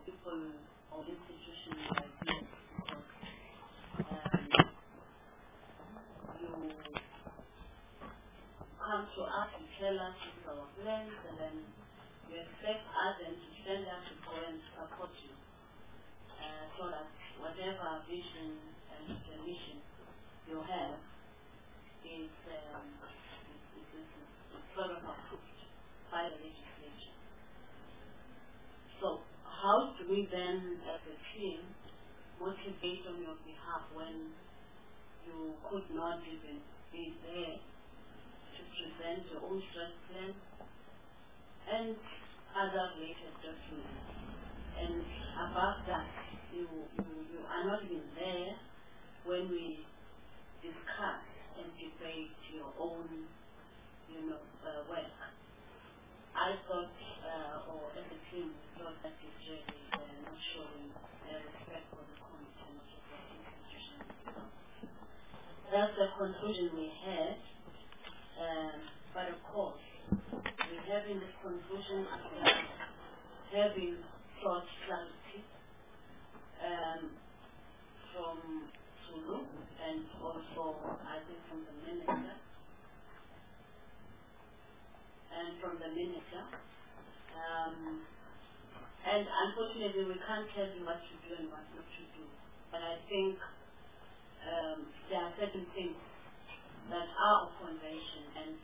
people or institutions like this, you come to us and tell us this is our plans, and then you expect us then to stand up to go and support you, so that whatever vision and mission you have is sort of approved by the legislature. So how do we then, as a team, motivate on your behalf when you could not even be there to present your own stress plan and other related documents? And above that, you are not even there when we discuss and debate your own, work. I thought, or as a team, we thought that is really not showing respect for the committee and also for the institution. That's the conclusion we had. But of course, we're having this conclusion after having sought clarity from Zulu and also, I think, from the minister. And unfortunately, we can't tell you what to do and what not to do. But I think there are certain things that are of convention, and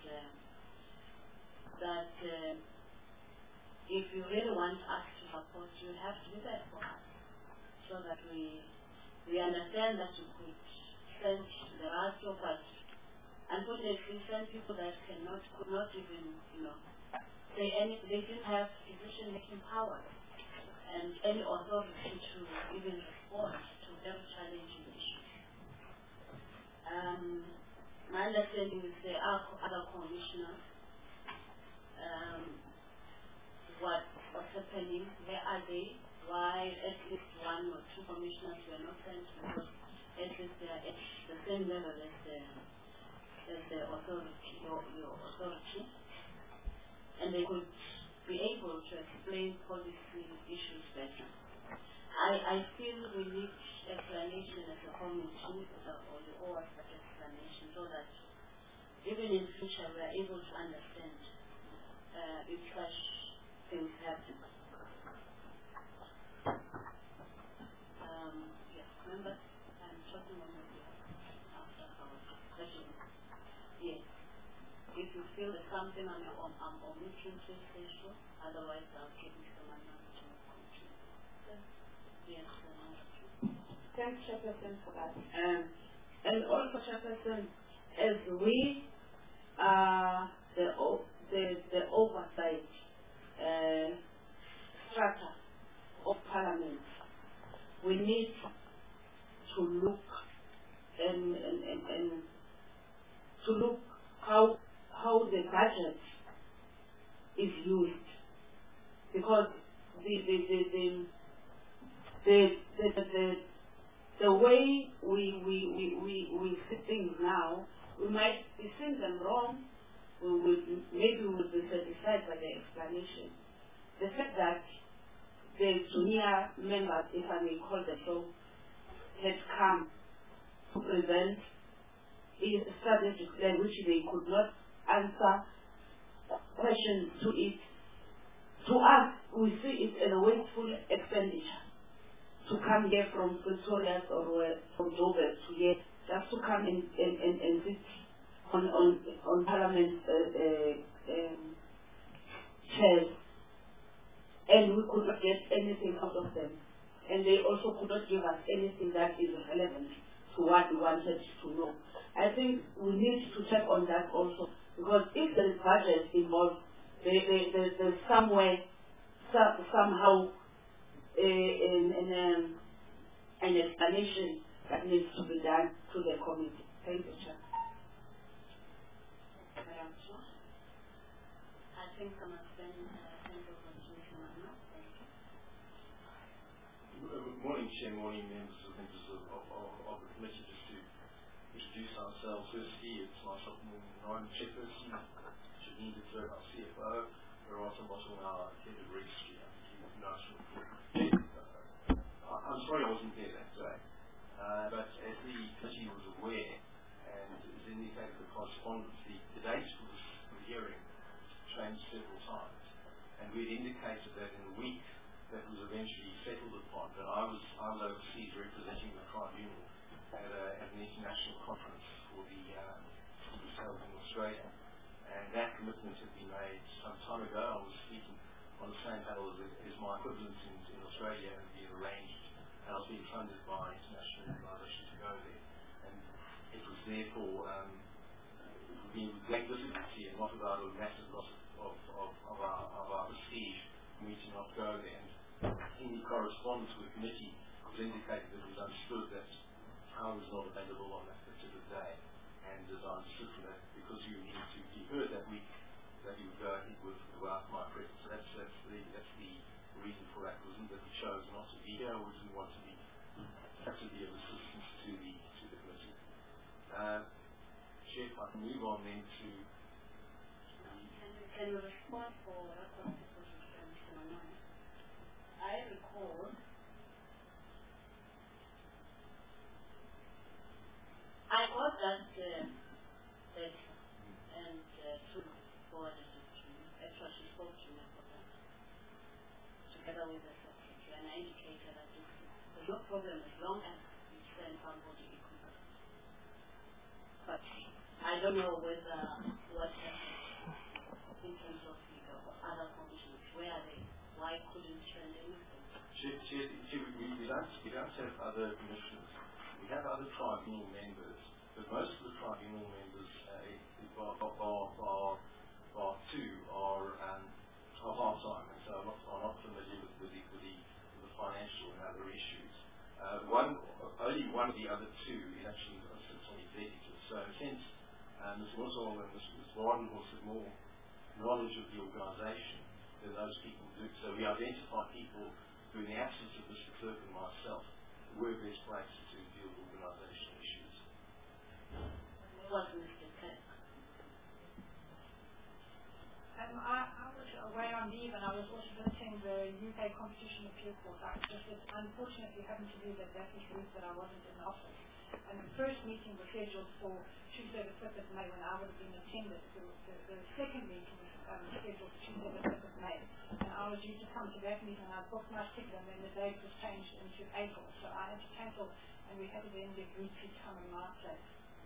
that if you really want us to support you, have to do that for us, so that we understand that you could send the RSO, but unfortunately, send people that could not even, say anything. They didn't have decision-making power and any authority to even respond to very challenging issues. My understanding is there are other commissioners. What's happening? Where are they? Why at least one or two commissioners were not sent? Because at least they are at the same level as the authority, your authority, and they could be able to explain policy issues better. I feel we need explanation as a committee, or you owe us that explanation, so that even in future we are able to understand if such things happen. Remember, I'm talking on your behalf after our discussion. Yes. If you feel there's something on your own, I'm omitting, please say so. Otherwise, I'll give Mr. Manuel to continue. Yes, thanks, Chairperson, for that. And also, Chairperson, as we are the oversight strata of Parliament, we need to look and to look how the budget is used, because the way we see things now, we might be seeing them wrong. Maybe we will be satisfied by the explanation. The fact that the junior members, if I may call them so, had come to present is a strategic plan which they could not answer questions to it. To us, we see it as a wasteful expenditure to come here from Pretoria or from Joburg to here just to come and sit on Parliament chairs, and we could not get anything out of them. And they also could not give us anything that is relevant to what we wanted to know. I think we need to check on that also, because if there is budget involved, there's somewhere, somehow, an explanation that needs to be done to the committee. Thank you, Chair. I think I must then hand over to Mr. Manuel. Thank you. Good morning, Chair. Morning, members of the committee. Just to introduce ourselves. Firstly, it's myself, Ryan Chairperson, Janine De Klerk, our CFO, Rata Bottle, our head of registry. I think you know us from sorry I wasn't there that day. But as the committee was aware, and as indicated the correspondence, the dates for the hearing changed several times. And we had indicated that in the week that was eventually settled upon, that I was overseas representing the tribunal at an international conference for the sales in Australia. And that commitment had been made some time ago. I was speaking on the same panel as my equivalents in Australia, and been arranged, and I was being funded by international organisations to go there. And it was therefore being with great difficulty and not without a massive loss of our prestige for me to not go there. And in the correspondence with the committee, it was indicated that it was understood that I was not available on that particular day. And as I understood from that, because you needed to be heard that week, that you would go ahead without my presence. So that's the reason for that. It wasn't that we chose not to be here, we didn't want to be of assistance to the committee. Chair, if I can move on then to Can you respond for record Mr. I recall I got that letter and forwarded it to me. Actually, she spoke to me about that together with the secretary, and I indicated that there's no problem as long as you send somebody equipment. But I don't know whether what happened in terms of the other commissions. Where are they? Why couldn't you send anything? We don't have other commissioners. We have other tribunal members, but most of the tribunal members, bar two, are part-time, and so are not familiar with the financial and other issues. Only one of the other two is actually sits on executive. So in a sense, Ms. Mussel and Ms. Warren will have more knowledge of the organisation than those people do. So we identify people who, in the absence of Mr. Clerk and myself, were best placed to deal with organisational issues. What was Mr. Clerk? I was away on leave, and I was also visiting the UK Competition Appeal Court. I just unfortunately happened to be that week that I wasn't in the office. And the first meeting was scheduled for Tuesday the 5th of May when I would have been attended. The second meeting was scheduled for Tuesday the 5th of May. And I was due to come to that meeting, and I booked my ticket, and then the date was changed into April. So I had to cancel, and we had to then agree to come in my place.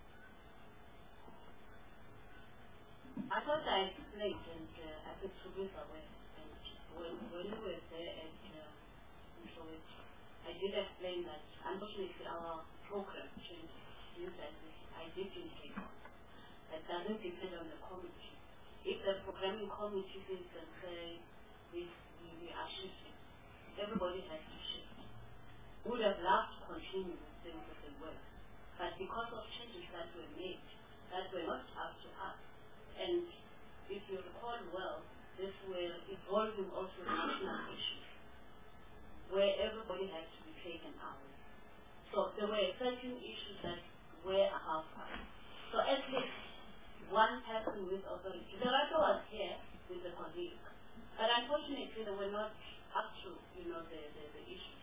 I thought I explained, and I think Teresa went, and when we were there at Soweto, I did explain that unfortunately our program changed. I did indicate that doesn't depend on the committee. If the programming committee thinks and say we are shifting, everybody has to shift. We would have loved to continue with things as they were, but because of changes that were made, that were not up to us. And if you recall well, this were involving also national issues, where everybody had to be taken out. So there were certain issues that were above us. So at least one person with authority. The director was here with the colleague, but unfortunately they were not up to the issues.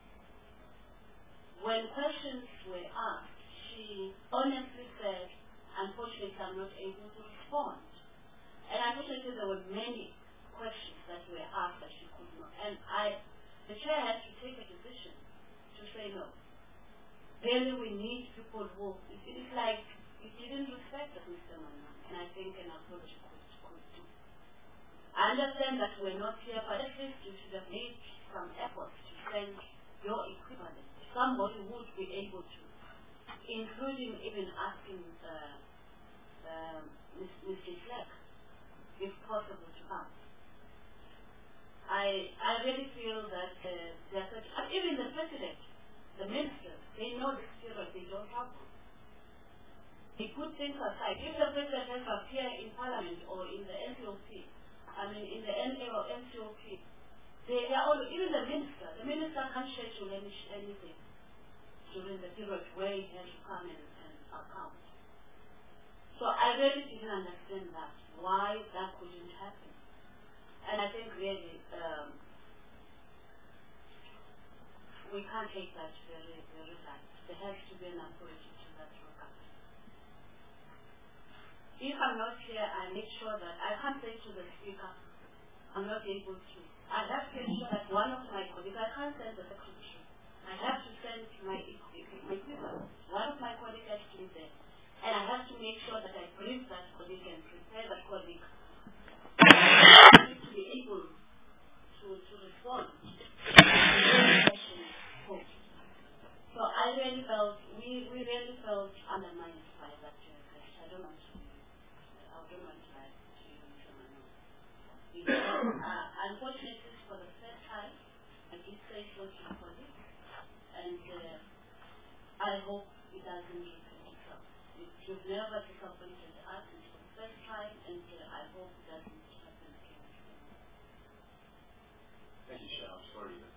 When questions were asked, she honestly said, unfortunately I'm not able to respond. And unfortunately there were many questions that were asked that she could not. And the chair had to take a decision to say no. Really we need people who, it's like, it didn't respect Mr. Manan, and I think an apology could do. I understand that we're not here, but at least you should have made some efforts to send your equivalent, somebody who would be able to, including even asking Mr. Fleck, if possible, to come. I really feel that even the president, the ministers, they know this period, they don't have to. They put things aside. If the president has to appear in parliament or in the NCOP, in the NA or NCOP, they are all, even the minister can't schedule anything during the period where he has to come and account. So I really didn't understand that, why that couldn't happen. And I think really we can't can't take that very, very light. There has to be an authority to that regard. If I'm not here, I make sure that I can't say to the speaker, I'm not able to. I have to ensure that one of my colleagues, I can't send the secretary. I have to send my sister. One of my colleagues has to be there. And I have to make sure that I brief that colleague and prepare that colleague to be able to respond to the question posed. So I really felt, we really felt undermined by that request. I don't want to lie to you, unfortunately, for the first time, I did say so to my colleague, and I hope it doesn't repeat itself. You've never disappointed us. It's the first time, and I hope it doesn't happen again. Thank you, Chair. I'm sorry that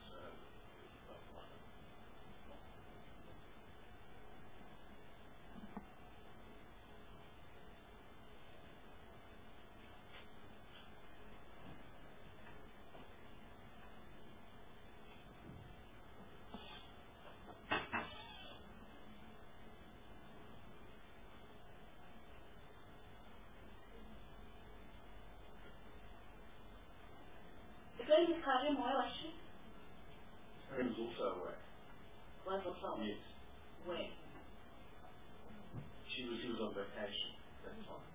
Karim, where was she? Karim was also away. Was also away? Yes. Where? She was on vacation at that time.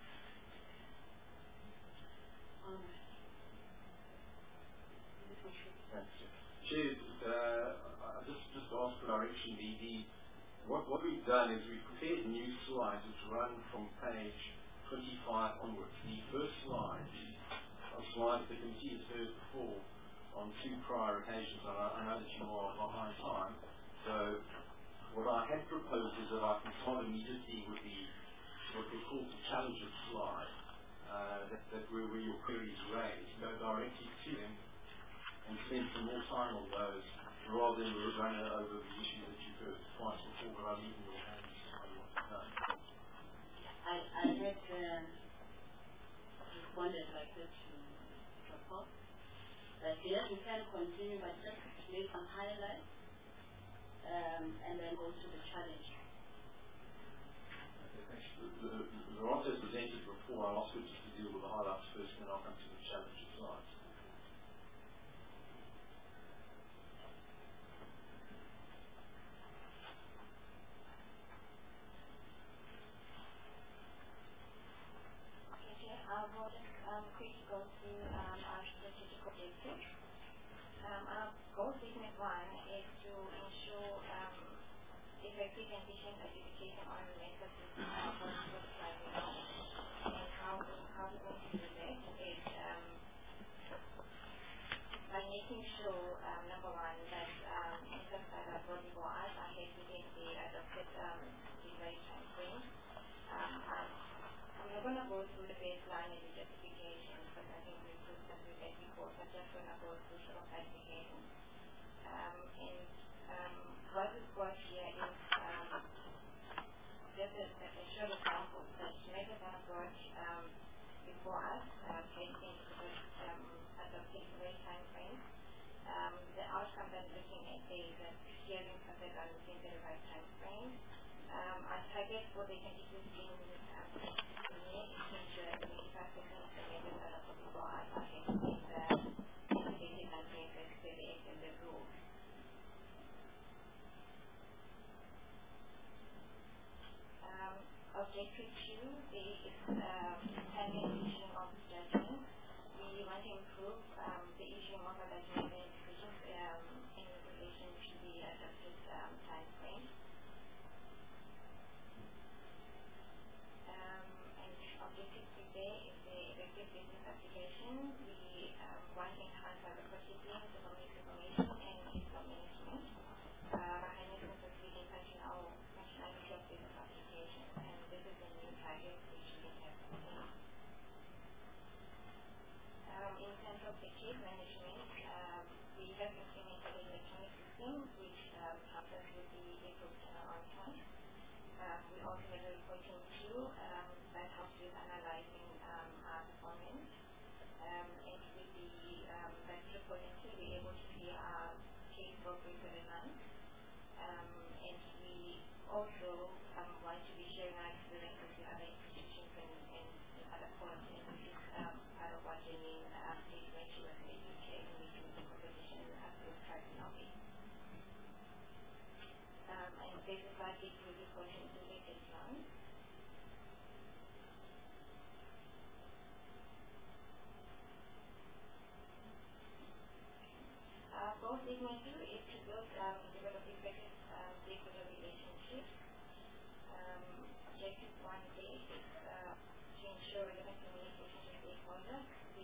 Thanks, Chair. Just ask for direction. What we've done is we've prepared new slides which run from page 25 onwards. The first slide are slides the committee has heard before on two prior occasions. I know that you are behind time, so what I had proposed is that I can start immediately with what we call the challenges slide, where your queries raised, go directly to them and spend some more time on those rather than run over the issues that you've heard twice before, but I'll leave in your hands what to know. I had responded like this to report that yes, we can continue, but just make some highlights and then go to the challenge. Okay, thanks. The answer is presented before. I'll ask you just to deal with the highlights first, and then I'll come to the challenge slides. I'll just quickly go through our strategic objectives. Our goal statement 1 is to ensure effective and efficient education on methods for driving knowledge. And how we're going to do that is by making sure, number 1, that methods that are brought before us are held within the adopted device time frame. I'm not going to go through the baseline and the justification because I think we've put that with that before, but just going to go through sort of clarification. What we've got here is just a short example that methods that are brought before us, facing adopted device time frame. The outcome that we're looking at is that hearing something are within the right time frame. Our target for the 2015 Objective 2 is timely issuing of judgment. We want to improve the issuing of our judgment and decisions in relation to the adopted time frame. statement 2 is to build and develop effective stakeholder relationships. Objective 1A is to ensure relevant communication to stakeholders.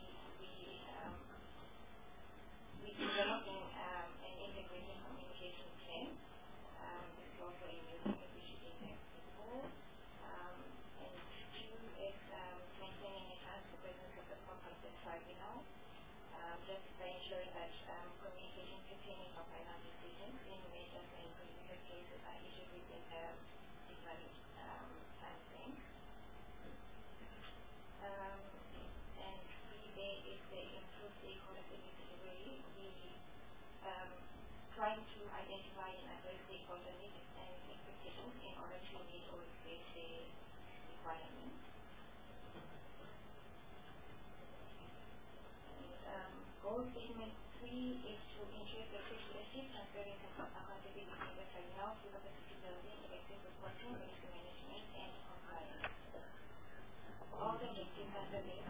We developing an integrated communication plan. This is also a new thing that we should index before. And 2 is maintaining and enhance the presence of the competent tribunal, just by ensuring that communication pertaining to final decisions in major and critical cases are issued within the different time frames. And 3A is the improved stakeholder service delivery. We trying to identify and address stakeholder needs and expectations in order to meet or exceed the requirements. And goal statement 3 is to ensure effective leadership, transparency, and accountability in the tribunal through capacity building, effective reporting, risk management, and compliance. All the objectives and the the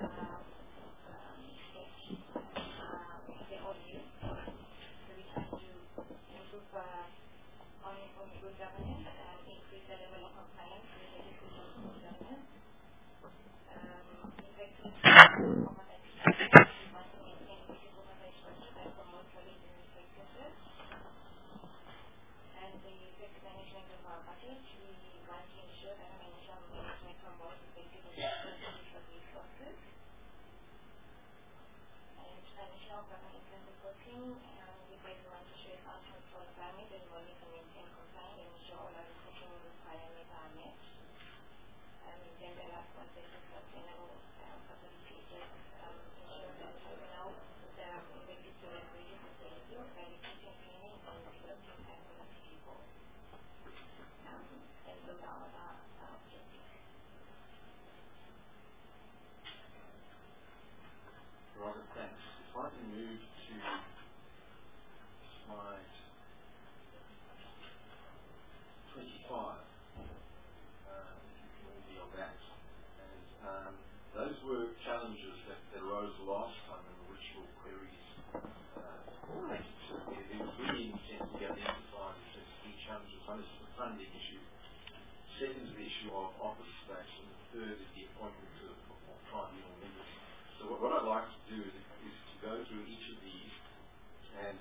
audio. So we try to improve on good governance and increase the level of compliance related to good governance. Effective oversight and promote quality in practices. And the effective management of our budget, we want to ensure that financial management promotes effective management of resources. And financial governance and reporting, we want to share outcomes for the climate and monitor, maintain compliance, and ensure all our reporting requirements are met. And then the last one is sustainable facilitators, ensure that tribunal effective to leverage sustainability by recruiting, training, and developing high-quality people. And those are all our objectives. Robert, thanks. If I can move to slide 25, all be on that. And those were challenges that arose last time in the ritual queries. There was really intent to get identified as key challenges. One is the funding issue. Second is the issue of office space, and the third is the appointment of tribunal members. So what I'd like to do is to go through each of these and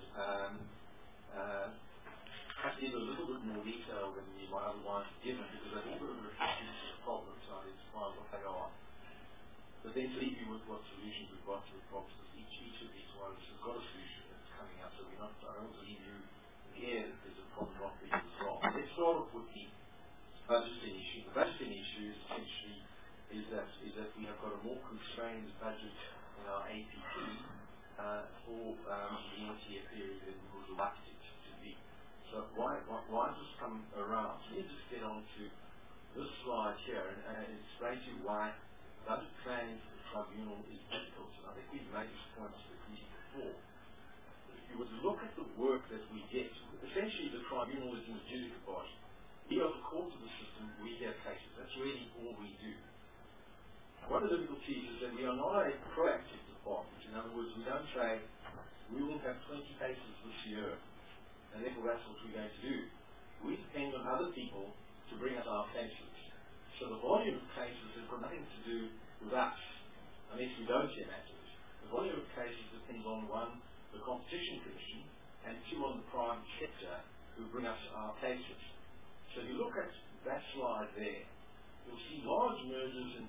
perhaps give a little bit more detail than you might otherwise have given, because they've all got a reflection to the problem, so identify what they are. But then to leave you with what solutions we've got to the problems, because each of these ones has got a solution that's coming up, so I don't want to leave you in the air that there's a problem not being resolved. Let's start off with the budgeting issue. The budgeting issue is essentially is that we have got a more constrained budget in our APP for the NTF period than we would like it to be. So why has this come around? So let me just get on to this slide here and explain to you why budget planning for the tribunal is difficult. And I think we've made this point to the committee before. But if you were to look at the work that we get, essentially the tribunal is an adjudicative body. We are the court of the system, we hear cases. That's really all we do. One of the difficulties is that we are not a proactive department. In other words, we don't say, we will have 20 cases this year, and therefore that's what we're going to do. We depend on other people to bring us our cases. So the volume of cases has got nothing to do with us, unless we don't hear matters. The volume of cases depends on, one, the Competition Commission, and two, on the private sector, who bring us our cases. So if you look at that slide there, you'll see large mergers in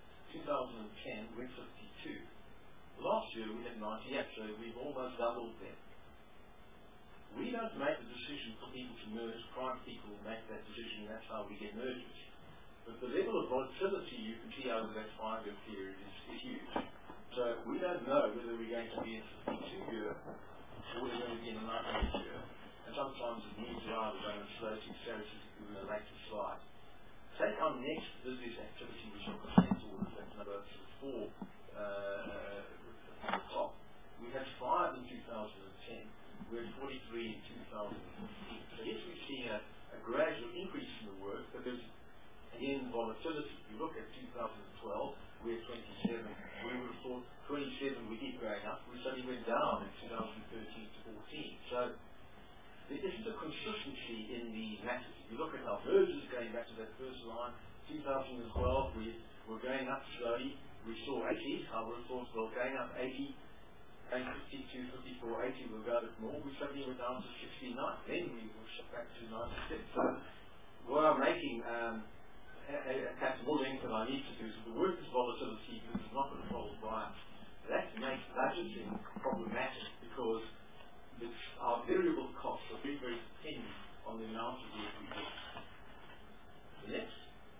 2010 we're 52. Last year we had 98, so we've almost doubled them. We don't make the decision for people to merge, private people make that decision, and that's how we get mergers. But the level of volatility you can see over that 5-year period is huge. So we don't know whether we're going to be in a 52-year or we're going to be in a 98-year. And sometimes it moves around going slow to clarity in the later slide. Take our next business activity, which are consent orders, that's number 4 at the top. We had 5 in 2010, we had 43 in 2015. So yes, we've seen a gradual increase in the work, but there's again volatility. If you look at 2012, we had 27. We would have thought 27 we keep going up, we suddenly went down in 2013 to 14. So there isn't a consistency in the matters. If you look at our mergers going back to that first line, 2012, we were going up slowly. We saw 80, our reports were going up 80, and 52, 54, 80, we'll go a bit more. We suddenly were down to 69. Then we were shot back to 96. So what I'm making perhaps more length than I need to do is the workers' volatility, because it's not controlled by us. That makes budgeting problematic because our variable costs are very, very dependent on the amount of work we do. The next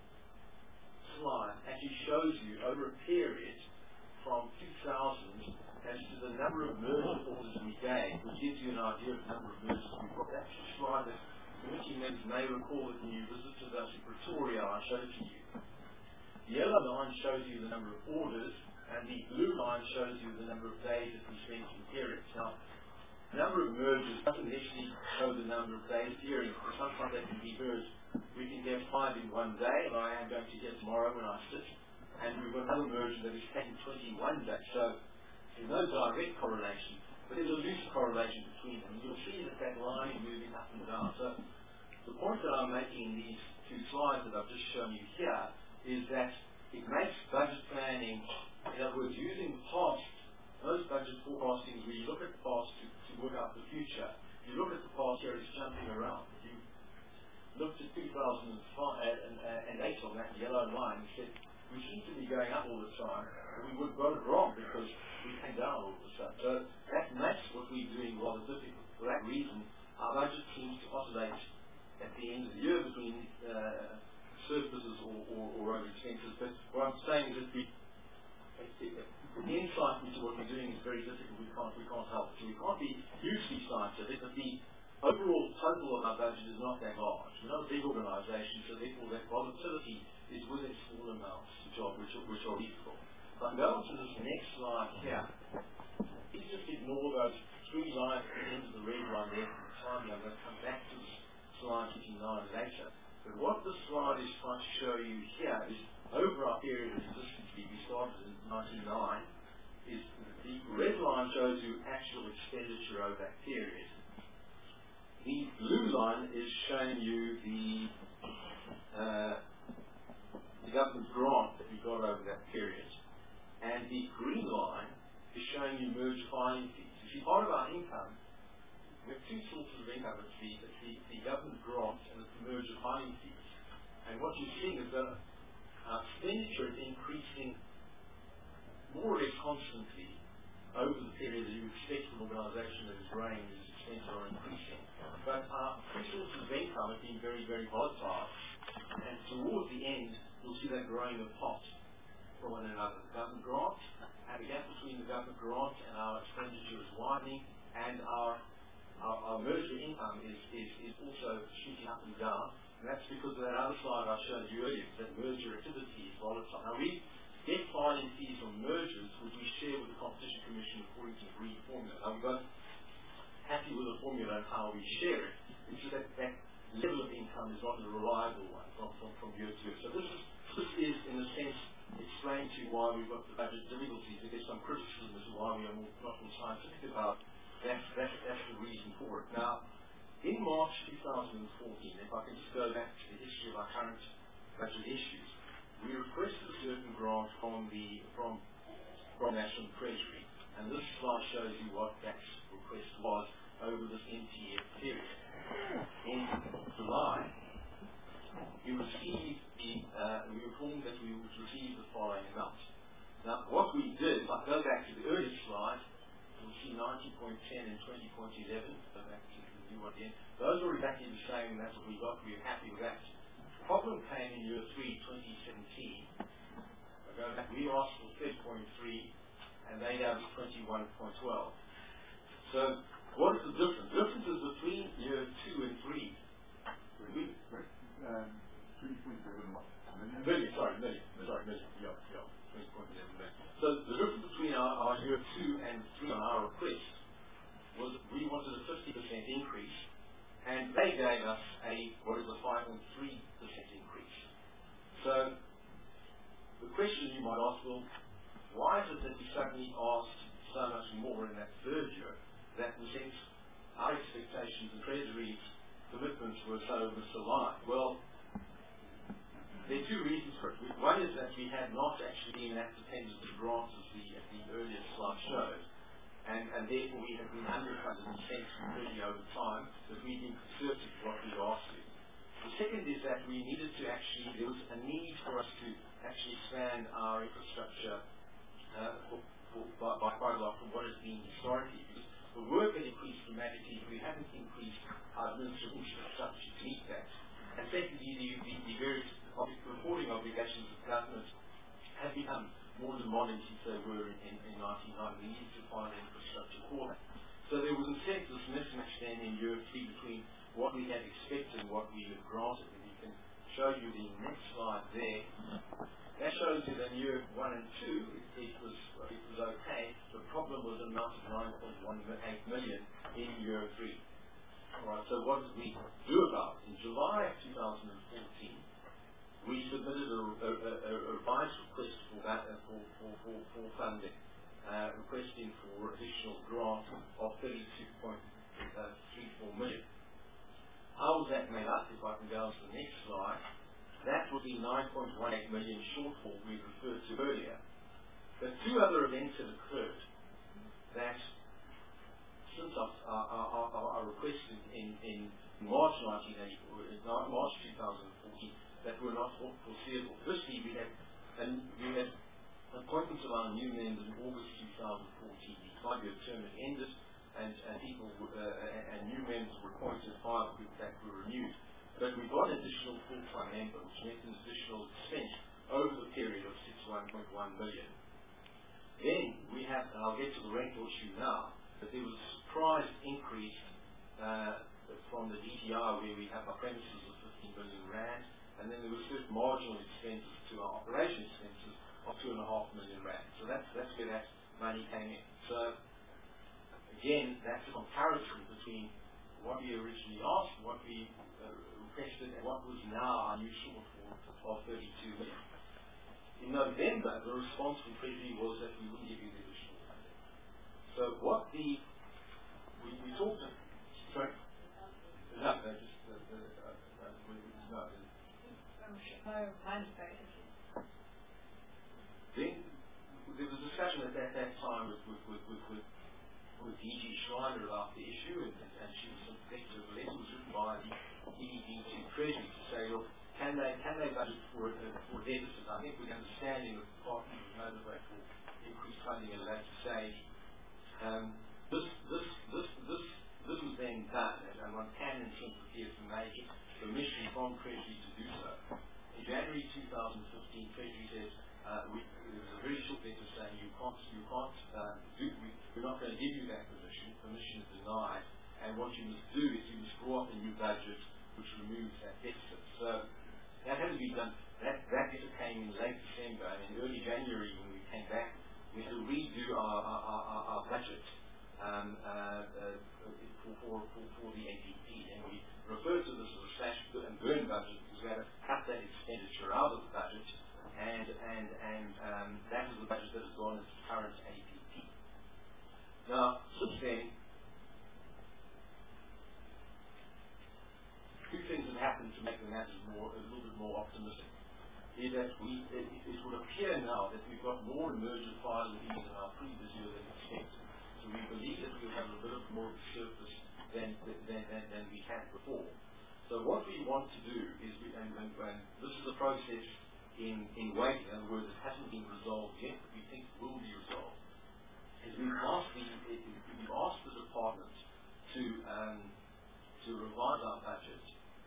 slide actually shows you over a period from 2000 as to the number of merger orders we gave, which gives you an idea of the number of mergers we've got. That's a slide that committee members may recall that when you visited us in Pretoria, I showed it to you. The yellow line shows you the number of orders, and the blue line shows you the number of days that we spent in periods. Now, the number of mergers doesn't necessarily show the number of days during, because sometimes they can be merged. We can get 5 in one day, and I am going to get tomorrow when I sit, and we've got another merger that is taking 21 days. So there's no direct correlation, but there's a loose correlation between them. You'll see that that line is moving up and down. So the point that I'm making in these two slides that I've just shown you here is that it makes budget planning, in other words, using the past, most budget forecasting, where you look at the past to work out the future. You look at the past here, it's jumping around. If you looked at 2008 on that yellow line, you said, we seem to be going up all the time, but we would have got it wrong because we came down all of a sudden. So that makes what we're doing rather difficult. For that reason, our budget seems to oscillate at the end of the year between surpluses or over expenses. But what I'm saying is that the insight into what we're doing is very difficult. We can't help it. So we can't be hugely scientific, but the overall total of our budget is not that large. We're not a big organisation, so therefore that volatility is within small amounts which are reasonable. But go on to this next slide here. Please just ignore those 3 lines at the end of the red line there for the time. I'm going to come back to this slide 59 later. But what this slide is trying to show you here is over our period of existence, we started in 1999, is the red line shows you actual expenditure over that period. The blue line is showing you the government grant that we got over that period. And the green line is showing you merge filing fees. You see, part of our income, we have 2 sources of income. It's the government grant and it's the merger filing fees. And what you're seeing is that our expenditure is increasing more or less constantly over the period that you expect an organisation that is growing and its expenses are increasing. But our 2 sources of income have been very, very volatile. And towards the end, you'll see that growing apart from one another. The government grant, and the gap between the government grant and our expenditure is widening, and our merger income is also shooting up and down. And that's because of that other slide I showed you earlier, that merger activity is volatile. Now we get filing fees on mergers, which we share with the Competition Commission according to the agreed formula. Now we're both happy with the formula and how we share it. It's just that level of income is not a reliable one from year to year. So this is in a sense explain to you why we've got the budget difficulties. There's some criticism as to why we are not more scientific about that. That's the reason for it. Now, in March 2014, if I can just go back to the history of our current budget issues, we requested a certain grant from National Treasury, and this slide shows you what that request was over this NTF period. In July, we were informed that we would receive the following amount. Now, what we did, if I go back to the earlier slide, you'll see 90.10 and 20.11. Go back to the new one again. Those were exactly the same, and that's what we got. We were happy with that. The problem came in year 3, 2017. I go back, we asked for 30.3, and they gave us 21.12. So, what is the difference? The difference is between year 2 and 3. Million. Yeah, 20.11 million. So the difference between our year 2 and 3 on our request was that we wanted a 50% increase, and they gave us a 5.3% increase. So the question you might ask, well, why is it that we suddenly asked so much more in that third year that have been underfunded in sense really over time, but we've been conservative with what we've asked to. The second is that we needed to actually, there was a need for us to actually expand our infrastructure by quite a lot from what has been historically. Because the work had increased dramatically, we haven't increased our administrative infrastructure to meet that. And secondly, the various reporting obligations of government have become more demanding since they were in 1990. We needed to find an infrastructure for that. So there was a sense of mismatch then in year 3 between what we had expected and what we had granted. And we can show you the next slide there. That shows you that in year 1 and 2 it was okay. The problem was an amount of 9.18 million in year 3. Alright, so what did we do about it? In July of 2014, we submitted a revised request for funding, requesting for additional grant of 32.34 million. How was that made up? If I can go on to the next slide, that was the 9.18 million shortfall we referred to earlier. But two other events have occurred that, since our request in March 2014, that were not foreseeable. Firstly, we had appointments of our new members in August 2014. The 5-year term had ended, and people and new members were appointed, 5 that were renewed. But we got an additional full-time member, which meant an additional expense over the period of 61.1 million. Then we have, and I'll get to the rental issue now, but there was a surprise increase from the DTI where we have our premises of 15 million rand, and then there were certain marginal expenses to our operation expenses of 2.5 million rand. So that's where that money came in. So again, that's a comparison between what we originally asked, what we requested, and what was now our new shortfall of 32 million. In November, the response from Treasury was that we wouldn't give you the additional funding. So what we talked to, sorry? No, Then there was a discussion at that time with DG Schreiner about the issue, and she was sympathetic. The letter was written by the EDD to Treasury to say, look, can they budget for deficit? I think with the understanding of the department was motivated for increased funding at a later stage. This was then done, and one can interpret here some major permission from Treasury to do so. In January 2015, Treasury said, there was a very short letter saying we're not going to give you that permission is denied, and what you must do is you must draw up a new budget which removes that deficit. So that had to be done. That letter came in late December, and in early January when we came back, we had to redo our budget for the APP, and we refer to this as a slash and burn budget because we had to cut that expenditure out of the budget, and that is the budget that has gone into current APP. Now, since then, two things have happened to make the matter a little bit more optimistic. Is that it would appear now that we've got more emergent filing in our previous year than expected. So we believe that we'll have a little bit more surplus than we had before. So what we want to do is, and this is a process in waiting, in other words, it hasn't been resolved yet, but we think it will be resolved, is we've asked the department to revise our budget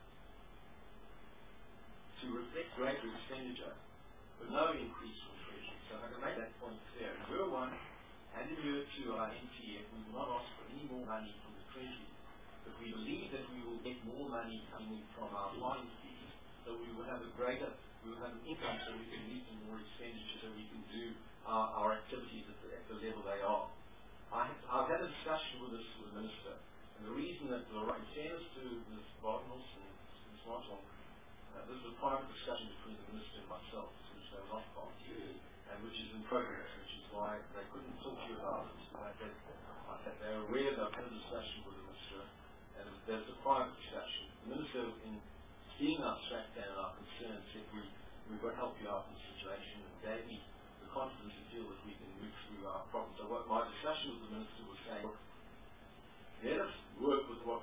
to reflect greater expenditure, but no increase from Treasury. So I can make that point clear. In year 1 and in year 2 our NTF, we will not ask for any more money from the Treasury, but we believe that we will get more money coming from our filing fees, so we will have an income so we can meet some more expenditure, so we can do our activities at the level they are. I've had a discussion with the Minister, and the reason that in fairness to Ms. Bartels and Ms. Martin, this is a private discussion between the Minister and myself, which they were not part of, and which is in progress, which is why they couldn't talk to you about it. I said they're aware that I've had a discussion with the Minister, and there's a private discussion. The Minister, in seeing our track down our concerns, said we've got to help you out in this situation, and gave me the confidence to feel that we can move through our problems. So what my discussion with the Minister was saying,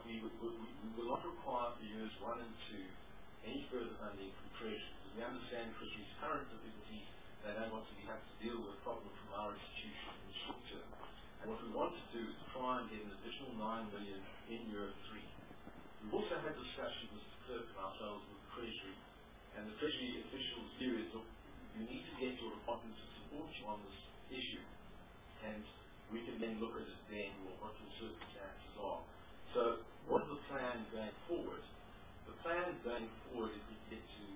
we will not require for years 1 and 2 any further funding from Treasury. We understand Treasury's current difficulties. They don't want to have to deal with problems from our institution in the short term. And what we want to do is to try and get an additional 9 million in year 3. We've also had discussions with the clerk and ourselves with the Treasury, and the Treasury officials' view is, look, you need to get your department to support you on this issue, and we can then look at it then, or what your circumstances are. So, what is the plan going forward? The plan going forward, if we get to,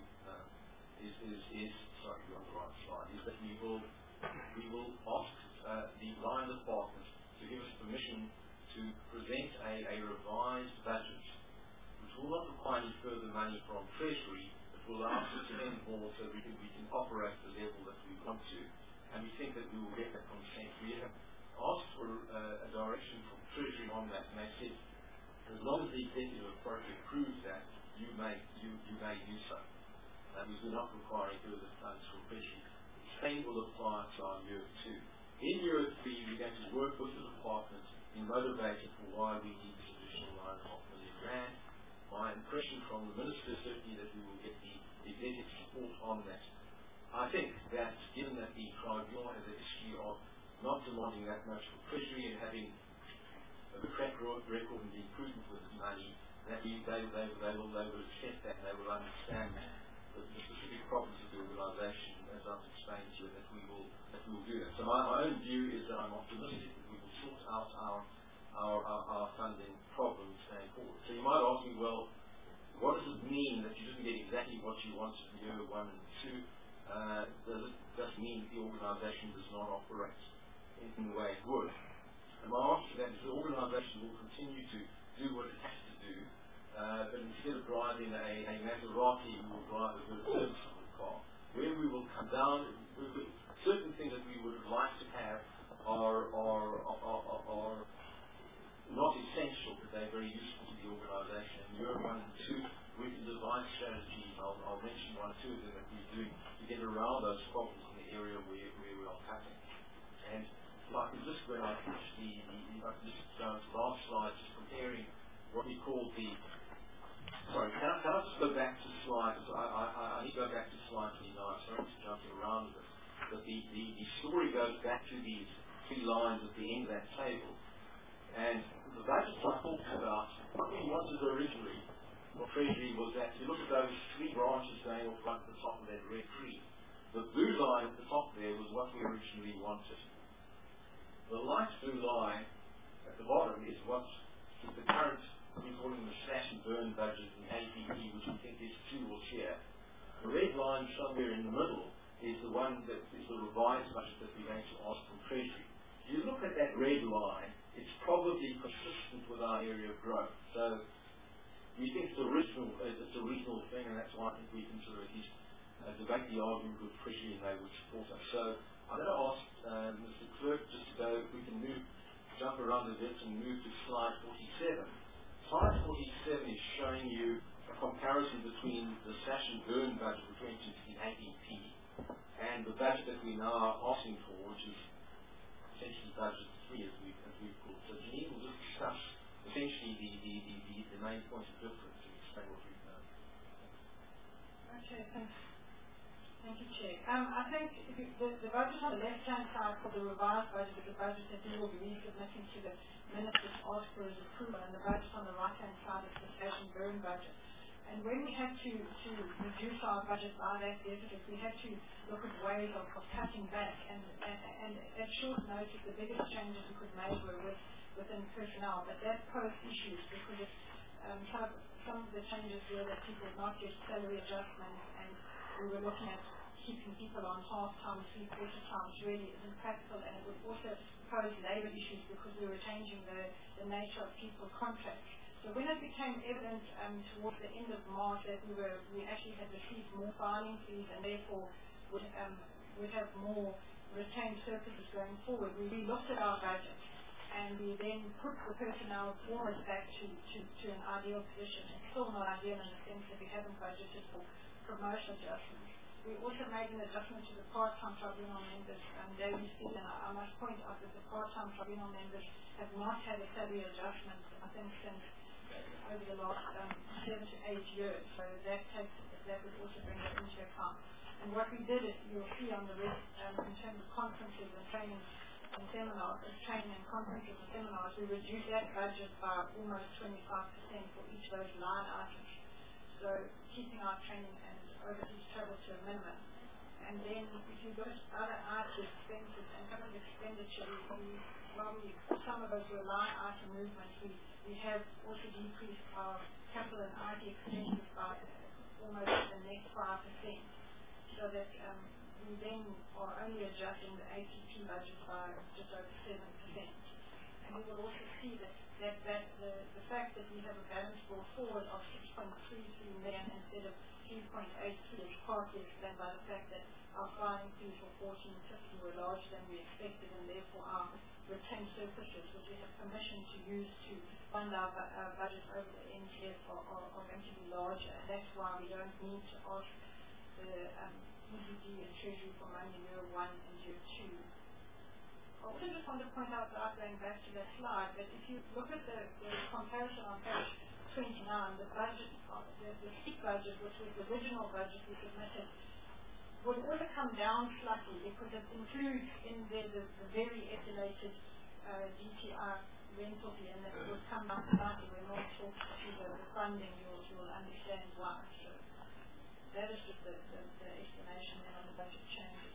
sorry, you're on the right slide, is that we will ask the line department to give us permission to present a revised budget, which will not require any further money from Treasury, but will allow us to spend more so we can operate the level that we want to, and we think that we will get that consent. We have asked for a direction from Treasury on that, and they said, as long as the executive authority approves that, you may do so. Because we're not requiring further funds from Treasury. The same will apply to our year 2. In year 3, we're going to work with the department in motivating for why we need this additional R9.5 million. My impression from the Minister is certainly that we will get the executive support on that. I think that given that the Tribunal has a history of not demanding that much from Treasury and having a track record and being prudent with the money, that they will accept that and they will understand the specific problems of the organisation, as I've explained to you, that we will do that. So my own view is that I'm optimistic that we will sort out our funding problems going forward. So you might ask me, well, what does it mean that you didn't get exactly what you wanted in year 1 and 2? Does it just mean that the organisation does not operate in the way it would? And my answer to that is the organisation will continue to do what it has to do, but instead of driving a Maserati, we will drive a good serviceable car. Where we will come down, certain things that we would like to have are not essential, but they're very useful to the organisation. In year 1 and 2, we can devise strategies. I'll mention 1 or 2 of them that we're doing to get around those problems in the area where we are cutting. And if I can just, when I finish if I can just go to the last slide, just comparing what we call the. Sorry, can I just go back to slide? I need to go back to slide 29. Sorry to jump around a bit. But the story goes back to these 3 lines at the end of that table. And the budget I talked about, what we wanted originally for Treasury was that you look at those 3 branches going off right at the top of that red tree. The blue line at the top there was what we originally wanted. The light blue line at the bottom is what is the current, we're calling the slash and burn budget in APP, which we think is 2 or share. The red line somewhere in the middle is the one that is the revised budget that we're going to ask from Treasury. If you look at that red line, it's probably consistent with our area of growth. So we think it's a reasonable thing, and that's why I think we can sort of at least debate the argument with Treasury and they would support us. So I'm going to ask Mr. Clerk just to go, if we can jump around a bit and move to slide 47. Slide 47 is showing you a comparison between the slash and burn budget for 2016 APP and the budget that we now are asking for, which is essentially budget 3 as we've called it. So Janine will just discuss essentially the main points of difference and explain what we've done. Okay, thanks. Thank you, Chair. I think the budget on the left-hand side for the revised budget is the budget that we will be resubmitting to the Minister's ask for his approval, and the budget on the right-hand side is the slash and burn budget. And when we had to reduce our budget by that deficit, we had to look at ways of cutting back. And at short notice, the biggest changes we could make were within personnel. But that posed issues because some of the changes were that people would not get salary adjustments, and we were looking at keeping people on half-time, 3/4 time, which really isn't practical, and it would also pose labour issues because we were changing the nature of people's contracts. So when it became evident towards the end of March that we actually had received more filing fees and therefore would have more retained surpluses going forward, we re-looked at our budget and we then put the personnel almost back to an ideal position. It's still not ideal in the sense that we haven't budgeted for promotion adjustments. We also made an adjustment to the part-time tribunal members, David Steele, and I must point out that the part-time tribunal members have not had a salary adjustment, I think, since over the last 7 to 8 years. So that would also bring that into account. And what we did is, you'll see on the rest, in terms of conferences and training and seminars, we reduced that budget by almost 25% for each of those line items. So keeping our training and overseas travel to a minimum. And then if you look at other IT expenses and government expenditure, some of those were line item movements. We have also decreased our capital and IT expenses by almost the net 5%. So that we then are only adjusting the ATP budget by just over 7%. And we will also see that the fact that we have a balance brought forward of 6.33 million instead of 3.83 is partly explained by the fact that our filing fees for 1450 were larger than we expected, and therefore our retained surpluses, which we have permission to use to fund our budget over the NTF, are going to be larger. And that's why we don't need to ask the EDD and Treasury for money in year 1 and year 2. I also just want to point out, without going back to that slide, that if you look at the comparison on page 29, the budget, the SEEK budget, which was the original budget we submitted, would also come down slightly because it includes in there the very escalated DTI rental fee, and that would come down slightly. When we talk to the funding, you'll understand why. So that is just the explanation then on the budget changes.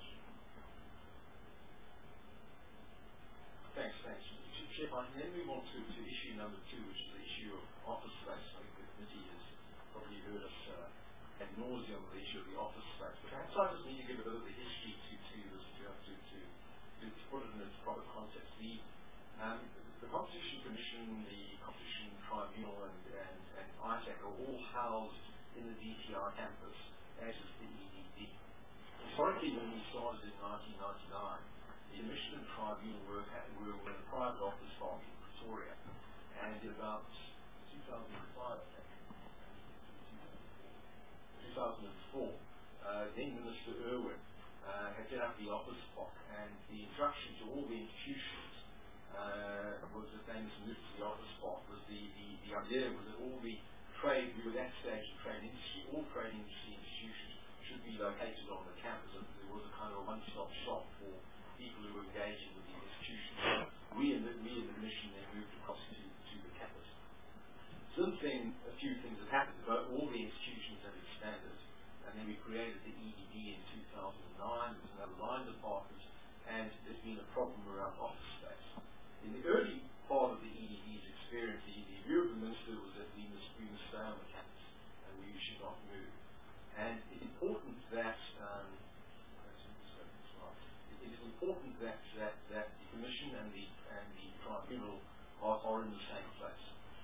Thanks. Chair, I can then move on to issue number 2, which is the issue of office space. I think the committee has probably heard us ad nauseum on the issue of the office space. But perhaps I just need to give a bit of the history to this to put it in its proper context. The Competition Commission, the Competition Tribunal, and ISAC are all housed in the DTI campus, as is the EDD. Historically, when we started in 1999, the Commission and Tribunal were in a private office park in Pretoria, and in about 2005, I think, 2004, then Minister Irwin had set up the office park, and the instruction to all the institutions was that they must move to the office park. The idea was that all the trade, we were at that stage of trade industry, all trade industry institutions should be located on the campus, and there was a kind of one-stop shop for people who were engaging with the institutions. We in the Commission then moved across to the campus. Since then, a few things have happened. All the institutions have expanded, and then we created the EDD in 2009. There's another line department, and there's been a problem around office space. In the early part of the EDD's experience, the view of the Minister was that we must stay on the campus, and we should not move. And it's important that the Commission and the Tribunal are in the same place.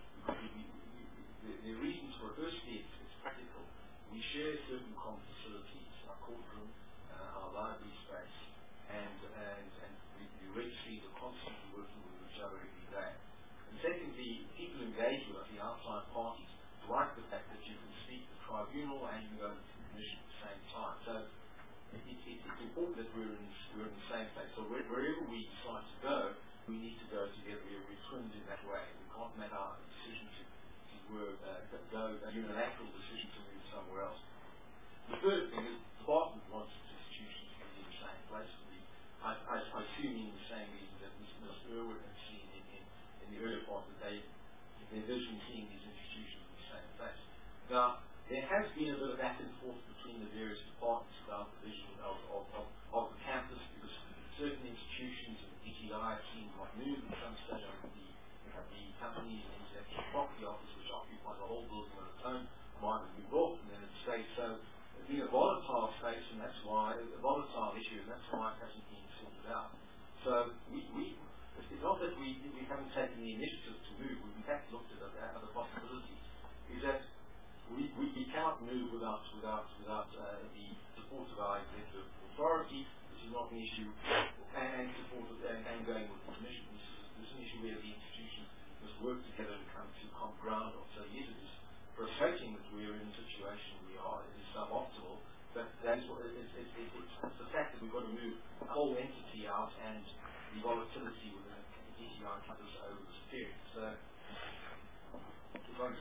The reasons for it, firstly, it's practical. We share certain common facilities, our courtroom, our library space, and the registries are constantly working with each other every day. And secondly, people engage with us, the outside parties, like the fact that you can speak to the Tribunal and you go to the Commission at the same time. So it's important that we're in the same place. So wherever we decide to go, we need to go together. We're twinned in that way. We can't make our decision to go a unilateral decision to move somewhere else. The third thing is the Department wants institutions to be in the same place. I assume in the same reason that Mr. Irwin had seen in the earlier part that they envision seeing these institutions in the same place. Now, there has been a bit of back and forth between the various departments about the vision of the campus, because certain institutions in the DTI team might move at some stage. The company and intellectual property office, which occupies the whole building on its own, might have moved off, and then it stays. So it's been a volatile space, and that's why a volatile issue, and that's why it hasn't been sorted out. So it's not that we haven't taken the initiative to move. We've in fact looked at other possibilities. Is that we cannot move without the support of our executive authority. This is not an issue, and support and going with the Commission. This is an issue where the institutions must work together and come to common ground on. So yes, it is frustrating that we're in the situation we are. It is suboptimal, but that's what it's the fact that we've got to move the whole entity out and the volatility within the DTI campus over this period. So if I just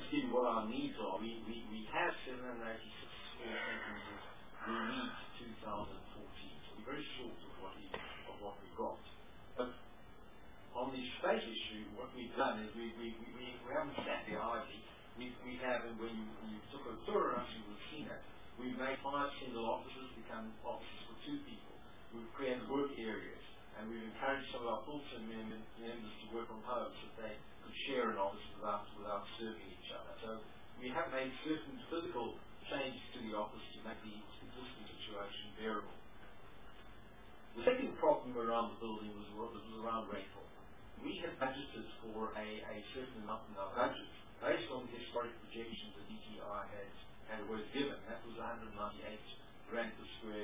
give you what our needs are. We have 786 square centimeters. We need 2014. So we're very short of what we've got. But on the space issue, what we've done is we haven't sat there idly. We have, and when you took a tour around, you would have seen it. We've made 5 single offices become offices for 2 people. We've created work areas, and we've encouraged some of our full-time members to work from home so that they could share an office without serving each other. So we have made certain physical changes to the office to make the existing situation bearable. The second problem around the building was around rainfall. We had budgeted for a certain amount in our budget based on the historic projections that DTI had always given. That was 198 rand per square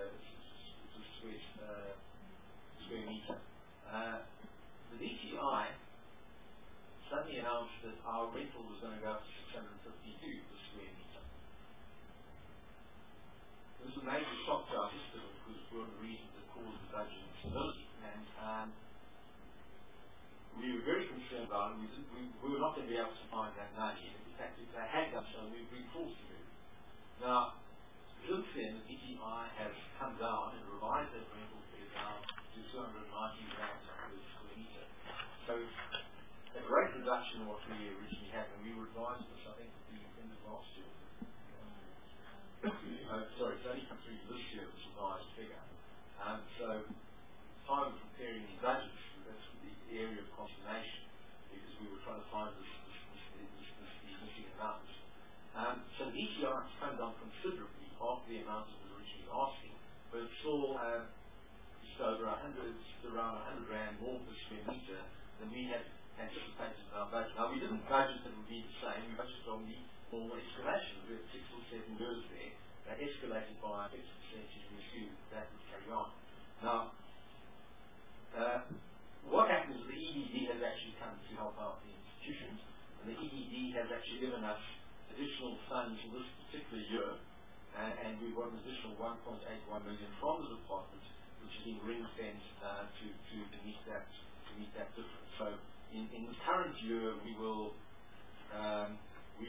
meter. The DTI suddenly announced that our rental was going to go up to 652 per square meter. This was a major shock to our system because it was one of the reasons that caused the budget instability. And we were very concerned about it. We were not going to be able to find that money. In fact, if they had done so, we'd been forced to move. Now, since then, the DTI has come down and revised that rental fare down to 290 rand per square meter. So, a great reduction in what we originally had, and we were advised this, I think, at the end of last year. Sorry, it's only come through this year, this revised figure. So, time of preparing the budgets, that's the area of consternation, because we were trying to find these missing amounts. So the DTI has come down considerably off the amount it was originally asking, but it's still just over around 100 rand more per square meter than we had anticipated in our budget. Now, we didn't budget that it would be the same. We budgeted on the normal escalation. We had 6 or 7 years there. They escalated by a fixed percentage, and we assumed that would carry on. Now, what happens is the EDD has actually come to help out the institutions, and the EDD has actually given us additional funds for this particular year, and we've got an additional 1.81 million from the department, which is being ring-fenced to meet that difference. So in the current year, we will be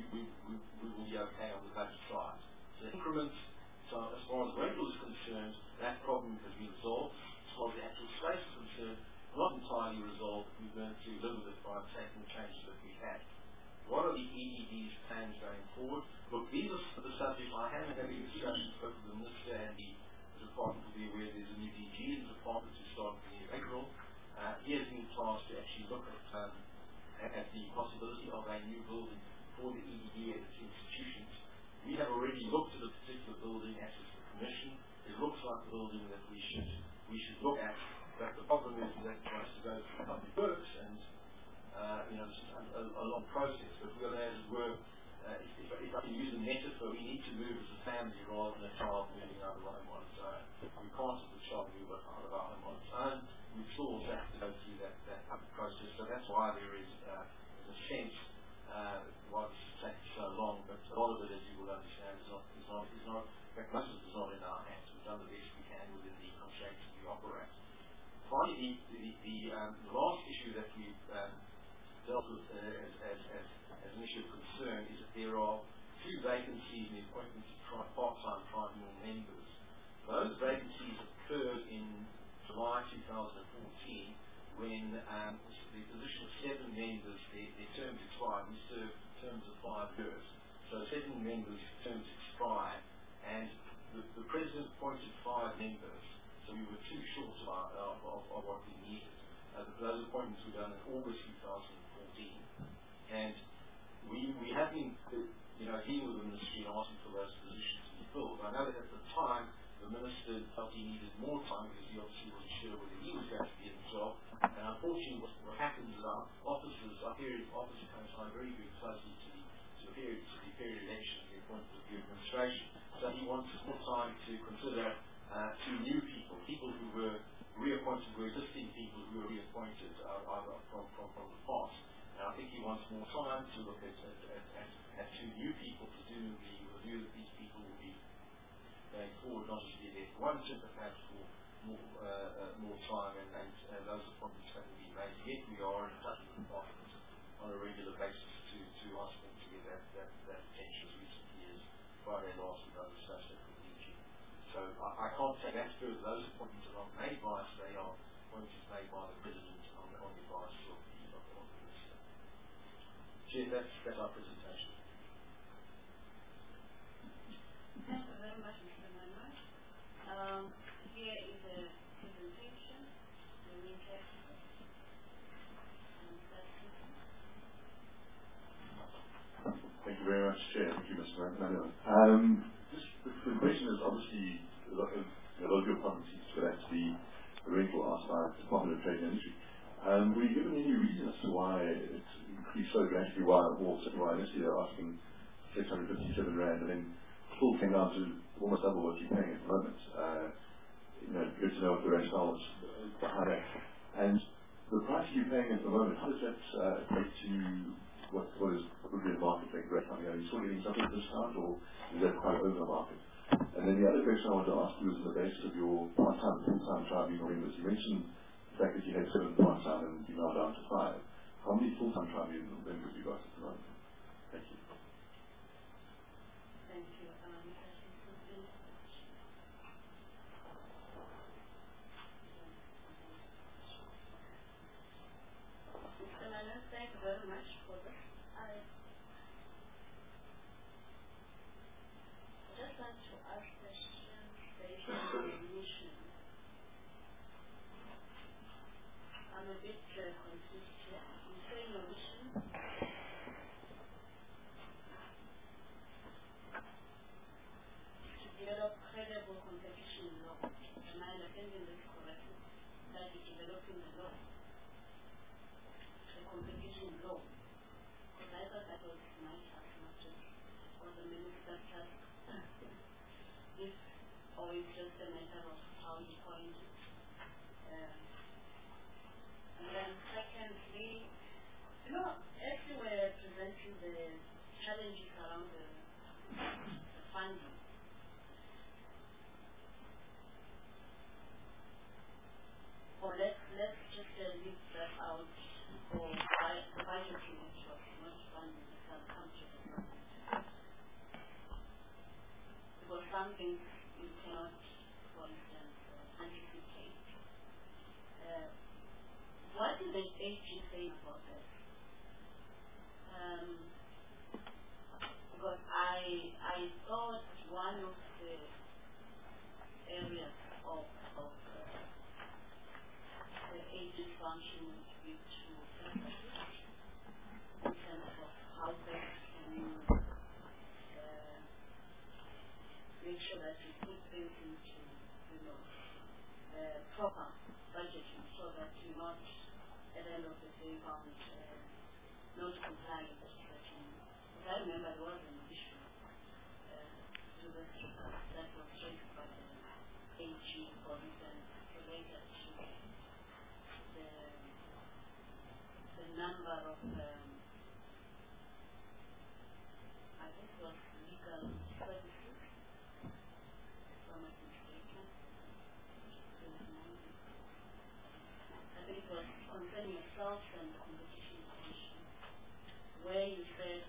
okay on the budget side. So increments, so as far as rental is concerned, that problem has been resolved. As far as the actual space is concerned, not entirely resolved. We've learned to live with it by taking the changes that we had. What are the EDD's plans going forward? Look, these are the subjects. I haven't had any discussions with the Minister, and the department will be aware there's a new DG in the department who started in April. He has been tasked to actually look at the possibility of a new building for the EDD and its institutions. We have already looked at a particular building as is the commission. It looks like a building that we should look at. But the problem is that it has to go through public works, and it's just a long process. But we're going to work. If I can use a metaphor, we need to move as a family rather than a child moving out of our home on its own. We can't have the child move out of our home on its own. We still also have to go through that public process. So that's why there is, in a sense, why this has taken so long. But a lot of it, as you will understand, is not. In fact, most of it is not in our hands. We've done the best we can within the constraints that we operate. Finally, the last issue that we've dealt with as an issue of concern is that there are 2 vacancies in the appointment of part-time tribunal members. Those vacancies occurred in July 2014 when the position of 7 members, their terms expired. We served terms of 5 years. So 7 members' terms expired, and the President appointed 5 members. So we were too short of what we needed. Those appointments were done in August 2014, and we have been, dealing with the ministry and asking for those positions to be filled. I know that at the time the minister felt he needed more time because he obviously wasn't sure whether he was going to be in the job. And unfortunately, what happens is our period of office coincide very, very closely to the period elections, the appointment of the administration. So he wants more time to consider 2 new people who were reappointed, were existing people who were reappointed either from the past. And I think he wants more time to look at 2 new people to do the review that these people will be going forward, not just be there for 1 term, but perhaps for more time, and those appointments have to be made. Yet we are in touch with the department on a regular basis to ask for Friday last week I discussed it with DG. So I can't say that's good. Those appointments are not made by us. They are appointments made by the President on the advice of the Minister. Chair, that's our presentation. Thank you very much, Mr. Manuel. Here is a presentation. Thank you very much, Chair. Thank you, Mr. Manuel. The question is obviously a lot of your comments seems to relate to the rental outside Department of Trade and Industry. Were you given any reason as to why it increased so gradually? Why initially they're asking 657 rand and then still came down to almost double what you're paying at the moment? Good to know what the rationale is behind that. And the price you're paying at the moment, how does that equate to what would be a market rate rate? Are you still getting some sort of discount, or is that quite over the market? And then the other question I wanted to ask you is on the basis of your part-time, full-time tribunal members. You mentioned the fact that you had 7 part-time and you're now down to 5. How many full-time tribunal members you got at the moment? Thank you. Thank you. Mr. Manuel, thank you very much for this. I just want to ask questions based on the mission. I'm a bit confused here. You say your mission? To develop credible competition law. Am I understanding this correctly? That you're developing the law. The competition law. Because I thought that was my task, not just or the minister's task. Or it's just a matter of how you point it. And then secondly, as you were presenting the challenges around the funding, or let's just leave that out for the budgeting network, not funding, because come to the government. Because some things you cannot, for instance, anticipate. What did the AG say about this? Because I thought one of the areas of the AG function would be to in terms of how best can you make sure that you put things into, proper budgeting so that you're not, at the end of the day, found not compliant with certain. I remember there was an issue to this regard that was raised by the AG, for instance, related to the number of, I think it was legal services, if I'm not mistaken. I think it was concerning yourself and the competition commission, where you said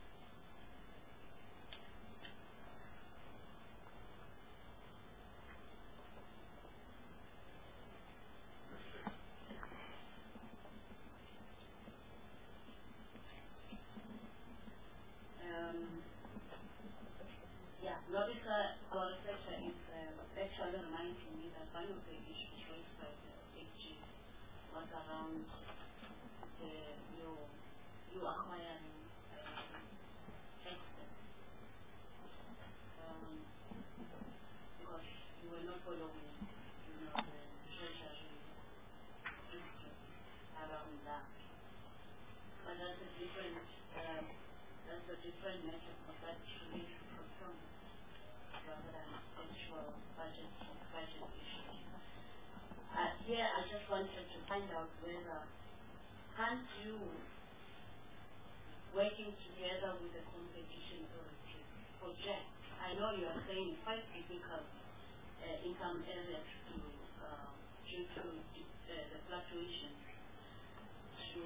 notice our researcher is actually reminding me that one of the issues raised by the AG was around you acquiring access because you were not following, the treasury history around that. But that's a different matter because that relates to procurement rather than actual budget issues. Here I just wanted to find out whether can't you, working together with the competition authority, project, I know you are saying it's quite difficult in some areas due to the fluctuations to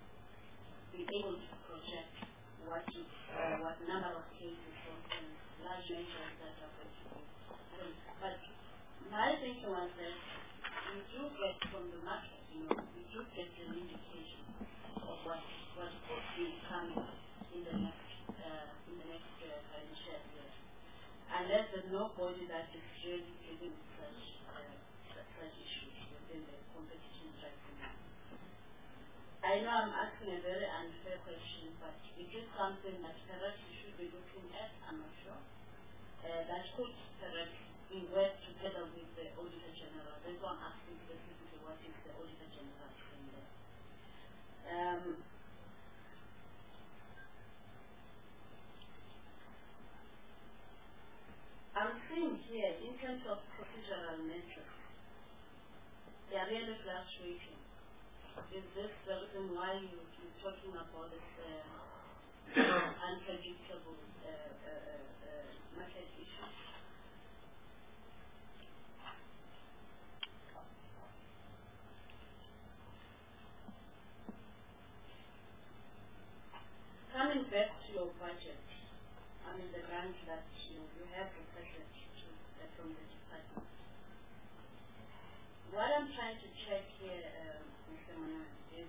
be able to project what number of cases, for instance, measures that are going to be. But my thinking was that we do get from the market, we do get an indication of what could be coming in the next financial year. Unless there's nobody that is really giving such issues within the competition tribunal. I know I'm asking a very unfair question, but it is something that perhaps we should be looking at, I'm not sure. That could perhaps be worked together with the Auditor General. That's why I'm asking specifically what is the Auditor General in there. I'm seeing here, in terms of procedural metrics, they are really fluctuating. Is this the reason why you're talking about this unpredictable market issues? Coming back to your budget, the grant that you have requested from the department. What I'm trying to check here, Mr. Manuel, is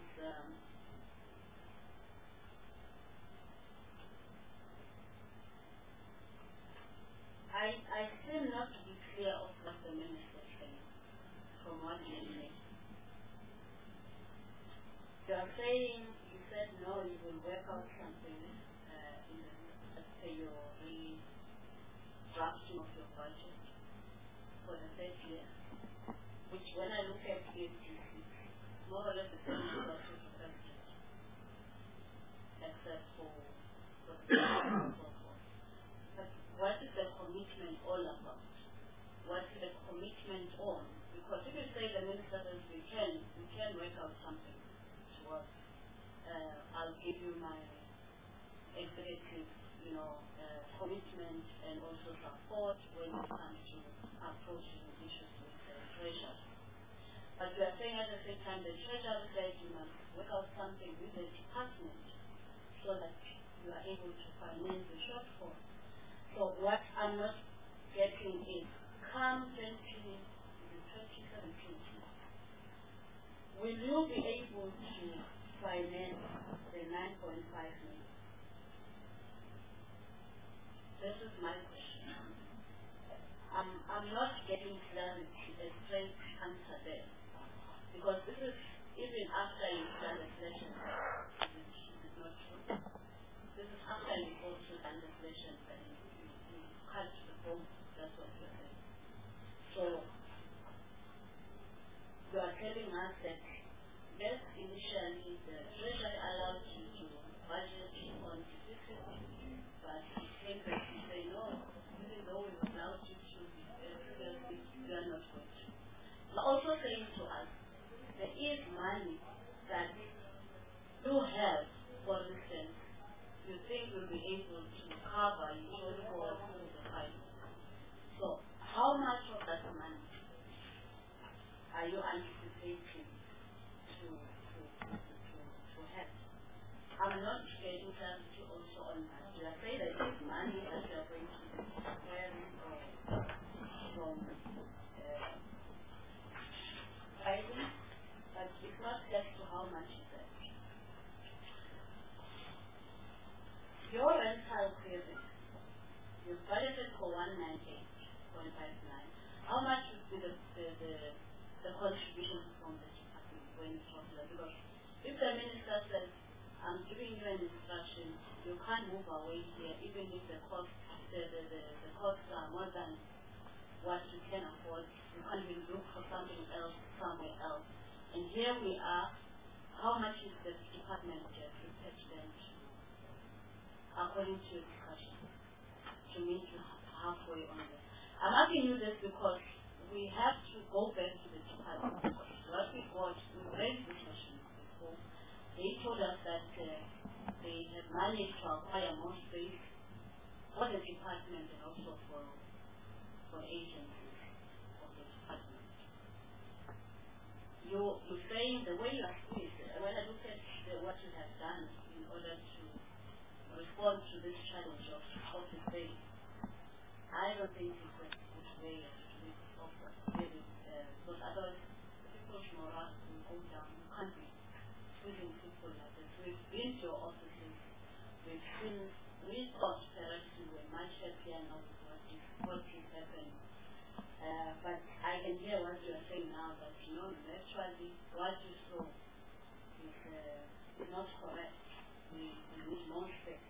I seem not to be clear of what the minister is saying from what you say. You are saying, you said no, you will work out something your drafting of your budget for the third year, which when I look at it, is more or less the same as what you requested, except for the and so forth. But what is the commitment all about? What is the commitment on? Because if you say the minister says we can work out something towards, I'll give you my executive commitment and also support when it comes to approaching issues with the treasury. But we are saying at the same time the treasury said you must work out something with the department so that you are able to finance the shortfall. So what I'm not getting is come 2017, will you be able to finance the 9.5 million? This is my question. I'm not getting clarity, a straight answer there. Because this is, even after you've done the session, it is not true. This is after you go through the session and you cut the bone, that's what you're saying. So, you are telling us that, yes, initially the treasury allowed you to budget on specific, but it came back to say, no, even though we allowed you to previously, you are not going to. You're also saying to us, there is money that you have, for instance, you think will be able to cover your shortfall through the finance. So, how much of that money are you anticipating to have? I'm not getting clarity also on that. You are saying that this money that you are going to be acquiring from finance, but it's not set to how much is that. Your rental clearance, you budgeted for 198.59. How much would be the contribution from the department when you talk about? Because if the minister says, I'm giving you an instruction, you can't move away here, even if the costs are more than what you can afford. You can't even look for something else somewhere else. And here we are. How much is the department prepared then to, according to your discussion, to meet you halfway on this? I'm asking you this because we have to go back to the department. What we got, we raised this question before. They told us that they have managed to acquire more space for the department and also for agencies of the department. You're saying the way you are doing it, when I look at what you have done in order to respond to this challenge of office space, I don't think it's a good way of getting, because otherwise people's morale will go down. You can't be treating people like this. We've been to your offices, we thought perhaps you were much happier now with what is happening. But I can hear what you are saying now, that no, actually what you saw is not correct. We need more space.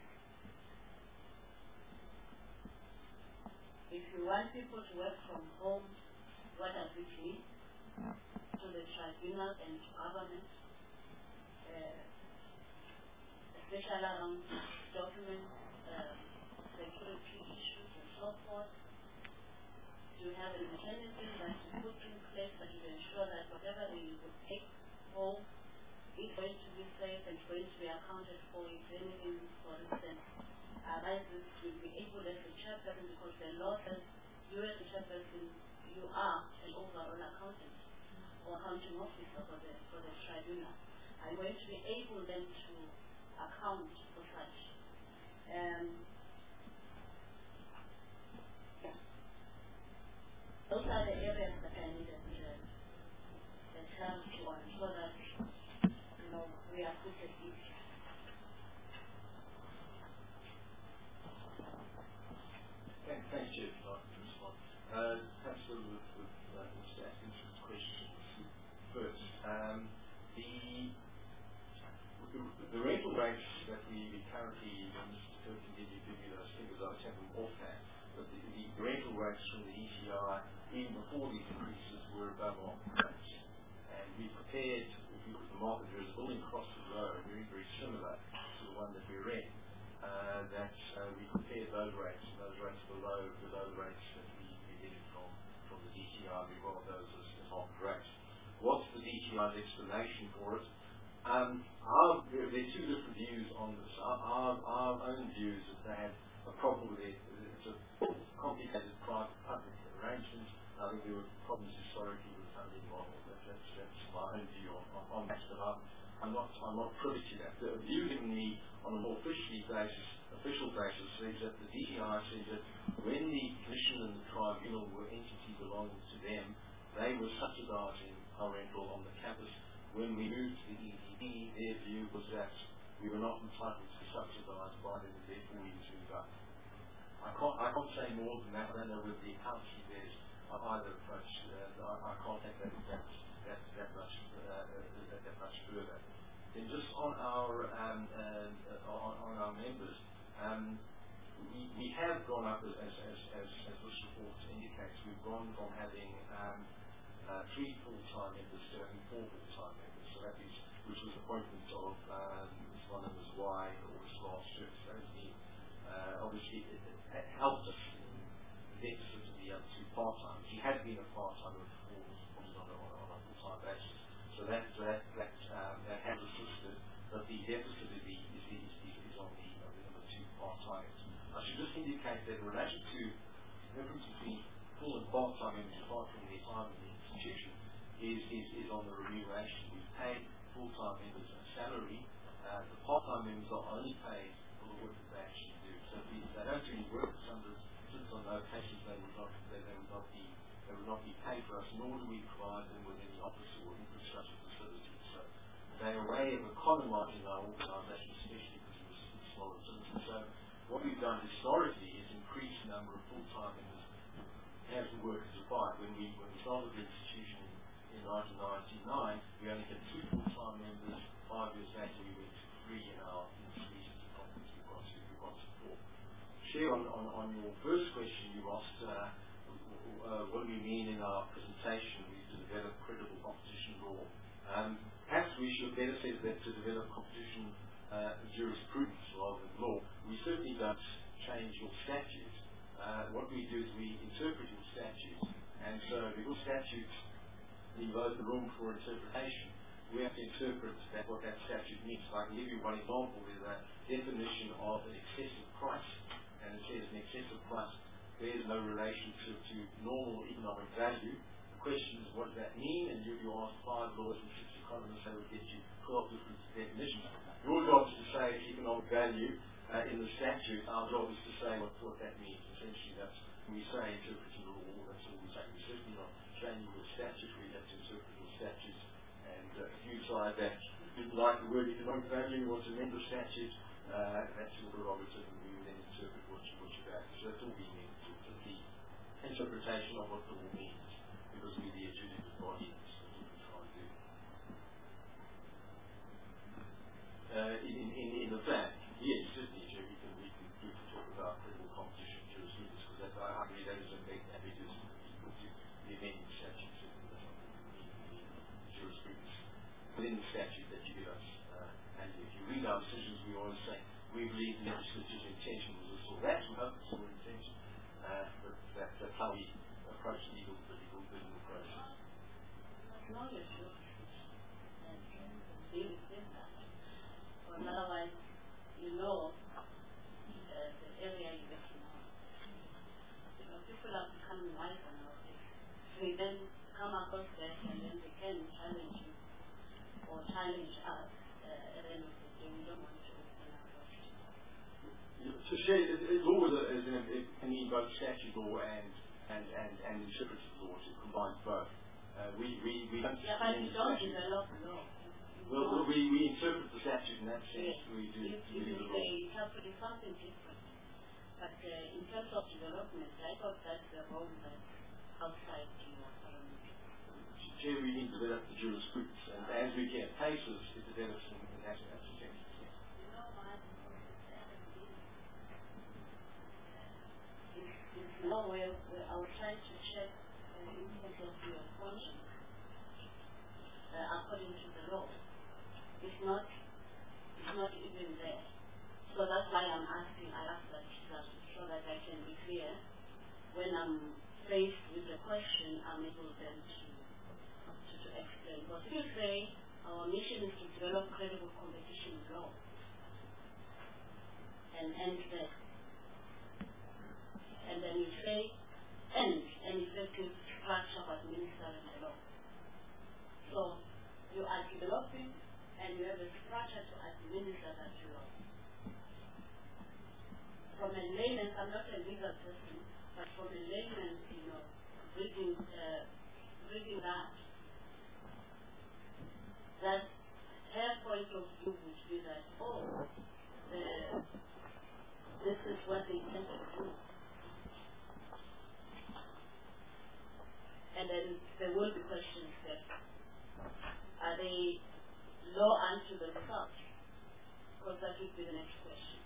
If you want people to work from home, what does it mean? To the tribunal and to government, especially around document security issues and so forth. You have a mechanism that you put in place that you ensure that whatever they would take home is going to be safe and going to be accounted for. If anything, for instance, arises, you'll be able as a chairperson, because the law says you as a chairperson, you are an overall accountant or accounting officer for the tribunal. Are you going to be able then to account for such? Those are the areas that I needed the help on, so that we are put at ease. Thanks, Jeff. Perhaps with Mr. Atkinson's questions first. The rental rates that we currently, Mr. Kirk can give you those figures, I was having offhand, but the rental rates from the ECI, even before these increases, were above market rates. And we prepared, if you look at the market, there is a building across the road, very, very similar to the one that we're in, that we prepared those rates below the rates that we get from the DCI. We rolled those as market rates. What's the DCI's explanation for it? There are two different views on this. Our own view is that they have a problem with it. It's a complicated private-public arrangement. I think there were problems historically with the funding model. That's my own view on that. But I'm not privy to that. The view given me on a more official basis is that the DCI says that when the Commission and the Tribunal were entities belonging to them, they were subsidising our rental on the campus. When we moved to the EDD, their view was that we were not entitled to be subsidised by them, and therefore we moved up. I can't say more than that. I don't know whether the accountancy bears either approach. I can't take that much further. Then just on our members, we have gone up as this report indicates. We've gone from having 3 full-time members to having 4 full-time members. So that is, which was the appointment of Ms. Von and Ms. Y in August last year. So obviously it helped us in the deficit of the other 2 part-timers. She had been a part-timer before, was on a full-time basis. So that has assisted, but the deficit is on the other 2 part-timers. I should just indicate that in relation to the difference between full and part-time members apart from their time in the institution is on the remuneration. We pay full-time members a salary. The part-time members are only paid for the work that they actually do. So if they don't do any work, since on no occasions they would not be paid for us, nor do we provide them with any office or infrastructure facilities. So they're a way of economizing our organisation, especially because we're smaller businesses. So what we've done historically is increase the number of full-time members as the work is required. When we started the institution in 1999, we only had 2 full-time members. 5 years later, we went to 3 in our institution departments. We've got to 4. Chair, on your first question, you asked what do we mean in our presentation to develop credible competition law. Perhaps we should better say that to develop competition jurisprudence rather than law. We certainly don't change your statute. What we do is we interpret your statute, and so if your statute leaves the room for interpretation, we have to interpret what that statute means. So I can give you one example. There's a definition of an excessive price, and it says an excessive price bears no relation to normal economic value. The question is, what does that mean? And you ask 5 lawyers and 6 economists, they would get you 12 different definitions. Your job is to say it's economic value, in the statute, our job is to say what that means. Essentially, that's when we say interpreting the law, that's all we say. We're certainly not changing your statute. We have to interpret your statutes. And if you decide that you didn't like the word economic value, you want to amend the statute, that's your prerogative, and we will then interpret what you have. So that's all we mean. It's the interpretation of what the law means, because we're the adjudicative body. That's what we try and do. In the fact, yes, certainly, Jerry, we can talk about credible competition jurisprudence, because I agree that is a big ambiguous the amending statute, certainly that's not the jurisprudence within the statute that you give us. And if you read our decisions, we always say we believe the legislature's intention was this or that. We hope it's our intention, but that's how we approach the legal process. Acknowledge your decision and deal with that. But otherwise, you know the area you're working on. Because people are becoming wiser nowadays. They then come across that and then they can challenge you or challenge us at the end of the day. We don't want to open our doors. So share law is can mean both statute law and interpretive law. It combines both. We don't. Yeah, but you don't develop law. Well, we interpret the statute in that sense. Yes. We do the law. They interpret something different. But in terms of development, I thought that's the role that's outside your parameters. Chair, we need to develop the jurisprudence, and as we get cases, it develops in that sense. You know what? It's no way I was trying to check in terms of your conscience according to the law. It's not even there. So that's why I'm asking, I ask that so that I can be clear. When I'm faced with the question, I'm able then to explain. But if you say our mission is to develop credible competition law and end there, and then you say end and effective structure of administering the law. So you are developing and you have a structure to administer that law. From a layman, I'm not a legal person, but from a layman, reading that her point of view would be that, this is what they intend to do. And then there will be questions there. Are they law unto themselves? Because that would be the next question.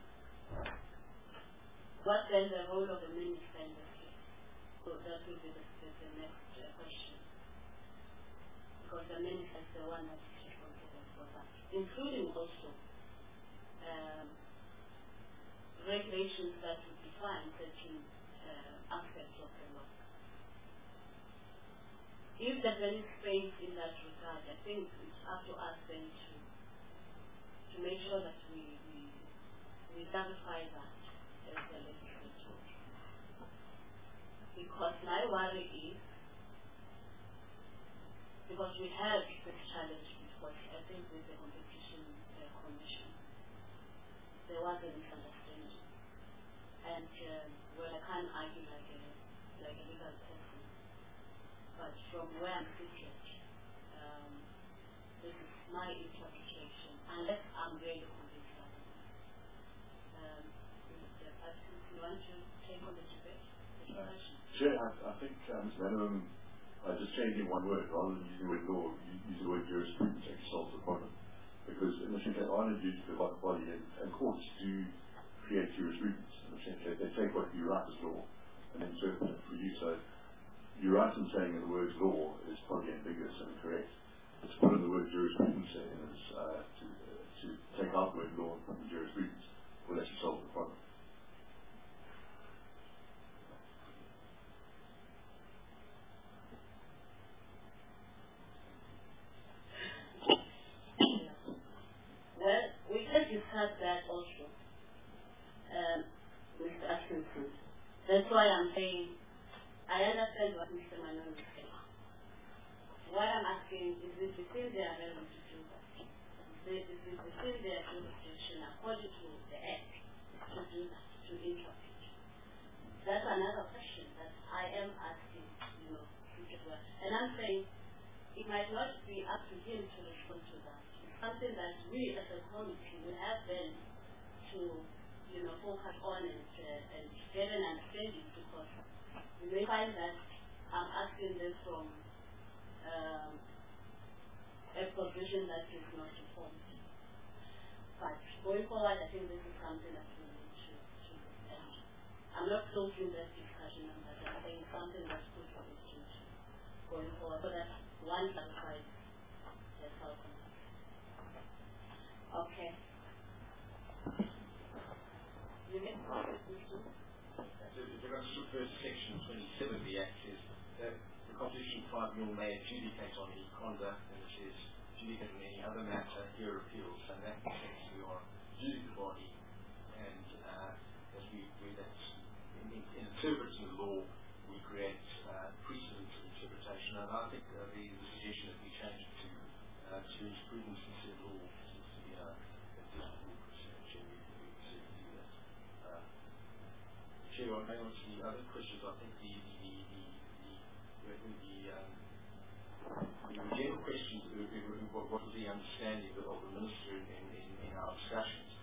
What then the role of the minister in this case? So that will be the next question. Because the minister is the one that is responsible for that. Including also regulations that would define certain aspects of the law. If there's any space in that regard, I think it's up to us then to make sure that we clarify that as the legislature. Because my worry is, because we had this challenge before, I think with the competition commission, there was a misunderstanding. And I can't argue like a legal person. But from where I'm sitting, this is my interpretation, unless I'm really convinced of it. Mr. Patrick, you want to take on the debate? Chair, I think, Mr. Manningham, just changing one word, rather than using the word law, use the word jurisprudence actually solves the problem. Because in the sense that I'm a judicial body, and courts do create jurisprudence. In the sense that they take what you write as law and interpret it for you. So you're right in saying that the word law is probably ambiguous and incorrect. It's put in the word jurisprudence in as to take out the word law and put in jurisprudence will actually solve the problem. Well, we can discuss that also, Mr. Atkinson. That's why I'm saying I understand what Mr. Manon is saying. What I'm asking is this within their realm to do that? Is this within their jurisdiction according to the Act might not be up to him to respond to that. It's something that we as a committee will have then to, focus on and get an understanding, because you may find that I'm asking this from a position that is not informed. But going forward, I think this is something that we need to look at. I'm not closing that discussion, but I think it's something that's good for the future going forward, so that one side has helped. Okay. You get If I just refer to section 27 of the Act, says that the Competition Tribunal may adjudicate on any conduct, and it says adjudicate on any other matter, hear appeals, and that makes we are adjudicative body, and as we that's in interpreting the law, we create precedent for interpretation, and I think the suggestion that we change it to jurisprudence instead of law seems to be a difficult research, and we certainly do that. Chair, on to the other questions, I think the general questions, what was the understanding of the Minister in our discussions?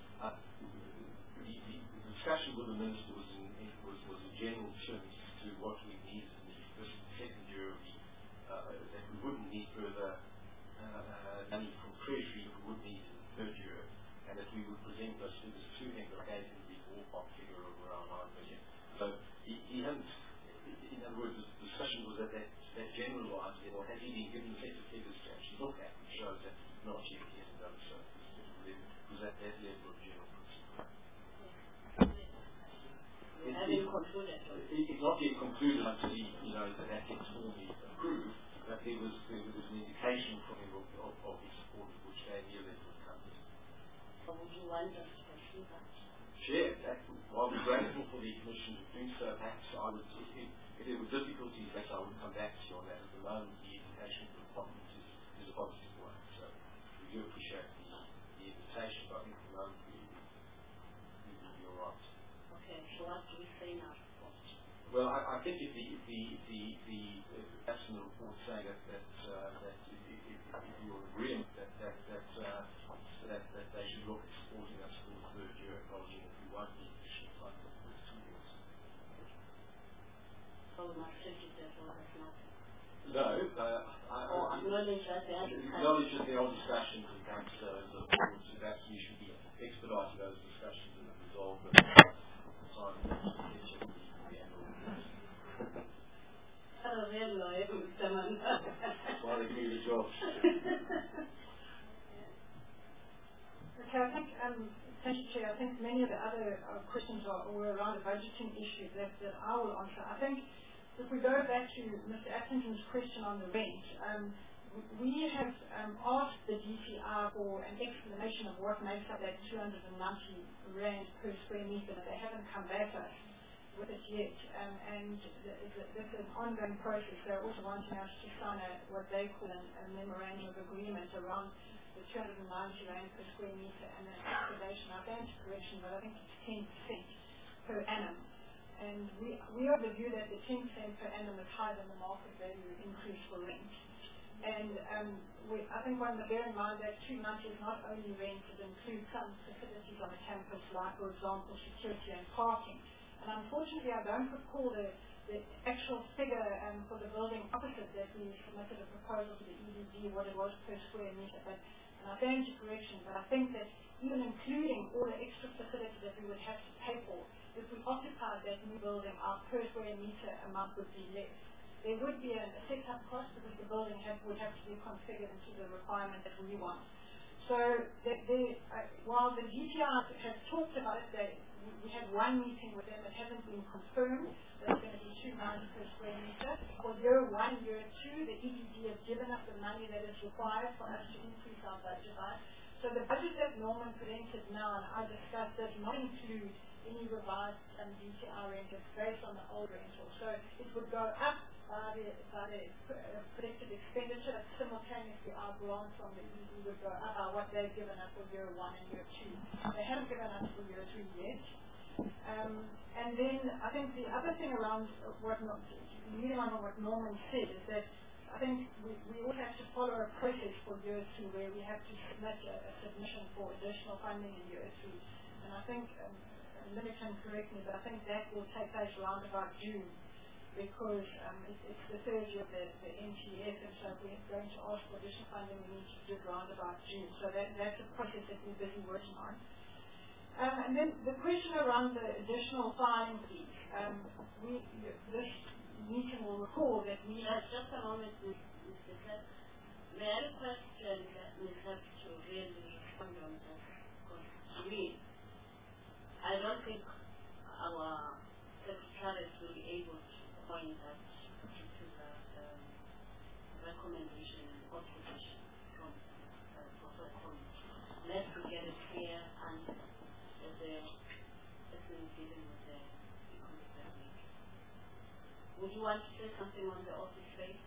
The discussion with the Minister was in general terms to what we needed in the second year of that we wouldn't need further money from Treasury, that we would need in the third year, and that we would present those figures to him, that I gave him the ballpark figure of around 9 million. So he hadn't, in other words, the discussion was at that generalised level. Had he been given a set of figures to actually look at, which shows that not yet he hasn't done so. It was at that level of general principle. Having concluded. It's not yet concluded until that gets formally approved, but there was an indication from him of his support, which gave me a level of comfort. So would you want us to pursue that? Sure. While we're grateful for the Commission to do so, perhaps if there were difficulties, perhaps I would come back to you on that. At the moment, the indication for the Parliament is a positive one. So we do appreciate the invitation, but I think at the moment we will be all right. Okay, so what do we say now? Well, I think if the national report saying that if you're agreeing that they should look at supporting us for the third year, acknowledging that we won't need additional funds for the first 2 years. So we must take it as well as nothing. No, acknowledge that there are discussions and perhaps perhaps we should be expediting those discussions and resolve them time while they do the job. Okay, I think, thank you, Chair. I think many of the other questions were around the budgeting issues that I will answer. I think if we go back to Mr. Atkinson's question on the rent, we have asked the DCR for an explanation of what makes up that 290 rand per square meter, but they haven't come back to us with it yet, and this is an ongoing process. They're also wanting us to sign what they call a memorandum of agreement around the 290 rand per square meter and an excavation. I'll go into correction, but I think it's 10% per annum. And we are of the view that the 10% per annum is higher than the market value increase for rent. And I think one to bear in mind that 290 is not only rent, it includes some facilities on the campus, like, for example, security and parking. And unfortunately, I don't recall the actual figure for the building opposite that we submitted a proposal to the EDD, what it was per square meter. But, and I'll go into correction, but I think that even including all the extra facilities that we would have to pay for, if we occupied that new building, our per square meter amount would be less. There would be a set-up cost because the building would have to be configured into the requirement that we want. So while the DTR has talked about it, we had one meeting with them. It hasn't been confirmed that it's going to be 290 per square meter. For year 1, year 2, the EDD has given us the money that is required for us to increase our budget by. So the budget that Norman presented now, and I discussed, does not include any revised DTR rent. It's based on the old rental. So it would go up by the predicted expenditure, but simultaneously our grant from the EDD would go up by what they've given us for year 1 and year 2. They haven't given us for year 3 yet. And then I think the other thing around leading on what Norman said is that I think we all have to follow a process for year 2 where we have to submit a submission for additional funding in year 3. And I think, Linda can correct me, but I think that will take place around about June, because it's the third year of the NTF, and so if we're going to ask for additional funding, we need to do it around about June. So that's a process that we're busy working on. And then the question around the additional filing fees. This meeting will recall that we have just a moment, Mr. Clark. May I request Ms. Clark to really respond on this? Because to me, I don't think our secretaries will be able to point that to the recommendation and opposition from the committee. Let's get a clear answer as we're dealing with the economic. Would you want to say something on the office space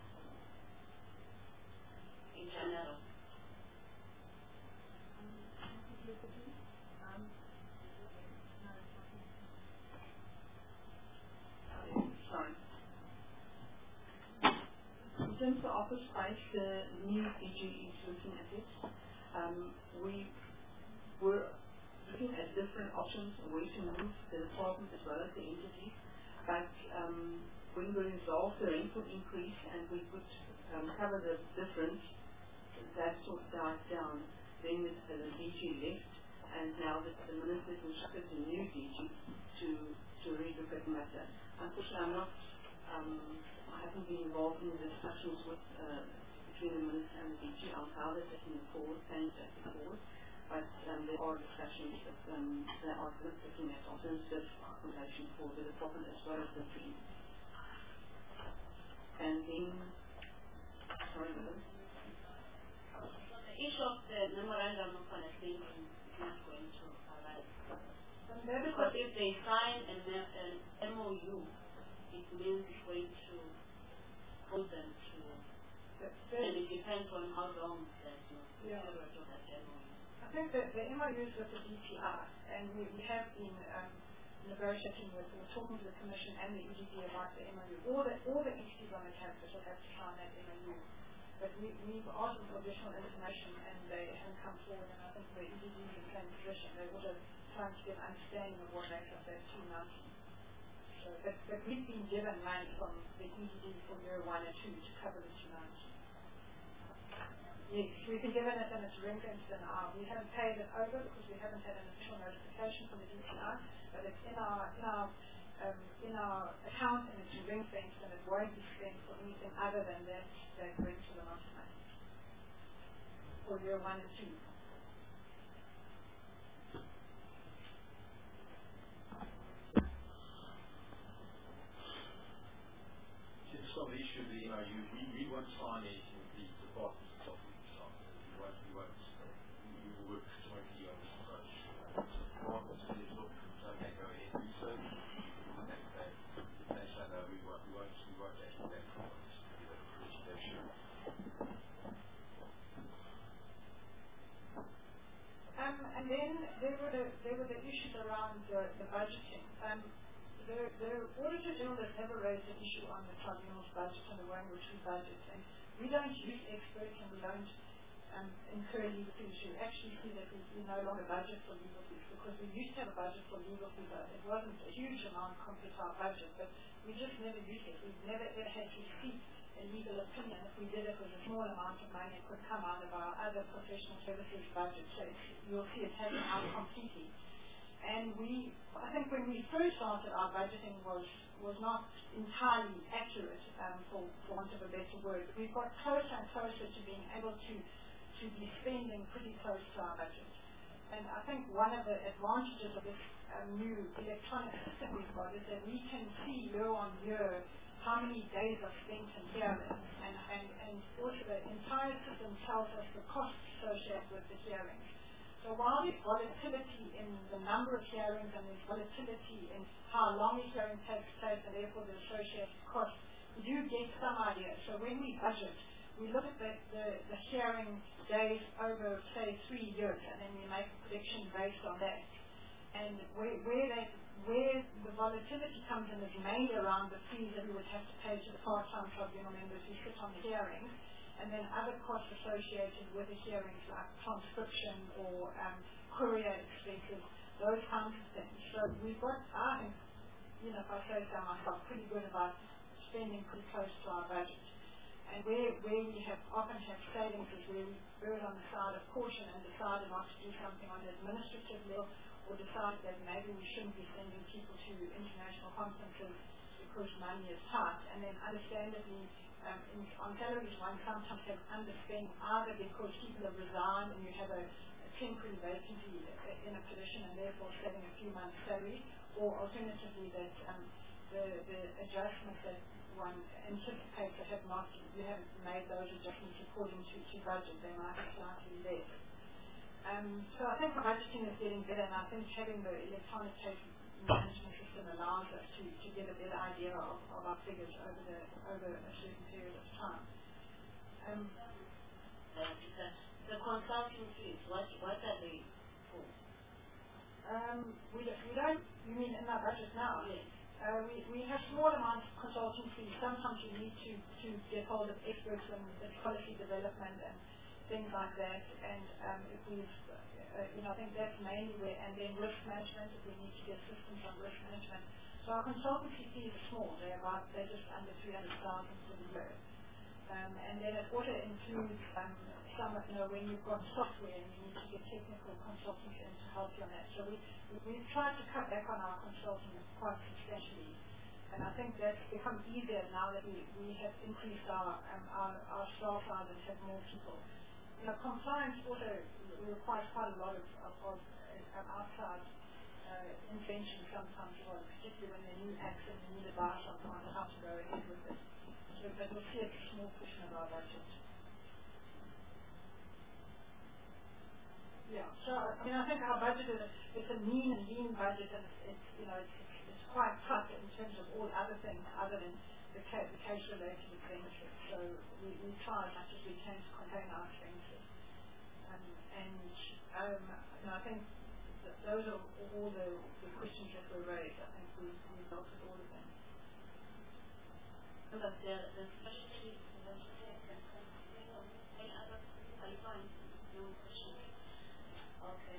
in general? Sorry. In terms of office space, the new DG is looking at it. We were looking at different options on where to move the department as well as the entity, but when we resolved the rental increase and we could cover the difference, that sort of died down. Then the DG left, and now the minister instructed the new DG to relook at the matter. Unfortunately, I haven't been involved in the discussions between the minister and the DG on how they're taking it forward, plans to take it forward. But there are discussions that they are looking at alternative accommodation for the department as well as the team. And then, sorry, the issue of the memorandum of understanding is not going to arise. Because if they sign an MOU, it means it's going to hold them to, and it depends on how long that period of that MOU. I think that the MOUs with the DPR, and we have been negotiating with, or talking to the Commission and the EDD about the MOU. All the entities on the campus will have to sign that MOU. But we've asked for additional information and they haven't come forward, and I think the EDD is in the same position. They're also trying to get an understanding of what makes up that 290. So, but we've been given money from the EDD for year 1 and 2 to cover the 290. Yes, we've been given it and it's ring-fenced in our, we haven't paid it over because we haven't had an official notification from the DPR, but it's in our account and it's ring-fenced and it won't be spent for anything other than that rental amount of money for year 1 and 2. Just on the issue of the MOU, we won't sign anything with the department itself. We will work jointly on this approach. So the department says, look, okay, go ahead, research. They say, no, we won't actually that process. And then there were the issues around the budgeting. The Auditor General has never raised an issue on the tribunal's budget and the way in which we budget. And we don't use experts and we don't incur legal fees. You actually see that we no longer budget for legal fees because we used to have a budget for legal fees. It wasn't a huge amount compared to our budget, but we just never used it. We've never ever had to seek a legal opinion. If we did it with a small amount of money, it could come out of our other professional services budget. So you'll see it taken out completely. And I think when we first started, our budgeting was not entirely accurate, for want of a better word. We've got closer and closer to being able to be spending pretty close to our budget. And I think one of the advantages of this new electronic system we've got is that we can see year on year how many days are spent in hearings. And also the entire system tells us the costs associated with the hearings. So while there's volatility in the number of hearings and there's volatility in how long a hearing takes place and therefore the associated costs, we do get some idea. So when we budget, we look at the hearing days over, say, 3 years, and then we make a prediction based on that. And where that where the volatility comes in is mainly around the fees that we would have to pay to the part-time tribunal members who sit on the hearings, and then other costs associated with the hearings like transcription or courier expenses, those kinds of things. So we've got, I think, if I say so myself, pretty good about spending pretty close to our budget. And where we have often have savings is where we erred on the side of caution and decided not to do something on the administrative level, or decided that maybe we shouldn't be sending people to international conferences because money is tight. And then understandably, on salaries one sometimes has underspent either because people have resigned and you have a temporary vacancy in a position and therefore saving a few months' salary, or alternatively that the adjustments that one anticipates that you haven't made those adjustments according to budget, they might be slightly less. So I think our budgeting is getting better, and I think having the electronic case management system allows us to get a better idea of our figures over a certain period of time. The consulting fees, what are they for? We don't, you mean in our budget now? Yes. We have small amounts of consulting fees. Sometimes you need to get hold of experts in policy development and things like that. And if we've, I think that's mainly where, and then risk management, if we need to get assistance on risk management. So our consultancy fees are small. They're just under 300,000 for the year. And then it also includes some, when you've got software and you need to get technical consultants in to help you on that. So we've tried to cut back on our consulting quite substantially, and I think that's become easier now that we have increased our staff size and have more people. Compliance also requires quite a lot of outside intervention sometimes, particularly when there are new acts and new advice on how to go ahead with it. But we'll see it's a small portion of our budget. Yeah, so I think our budget it's a mean and lean budget, and it's quite tough in terms of all other things other than the case-related expenditures. So we try as much as we can to contain our expenses, and I think those are all the questions that were raised. I think we dealt with all of them. But the specialty, any other, are you fine? No questions? Okay.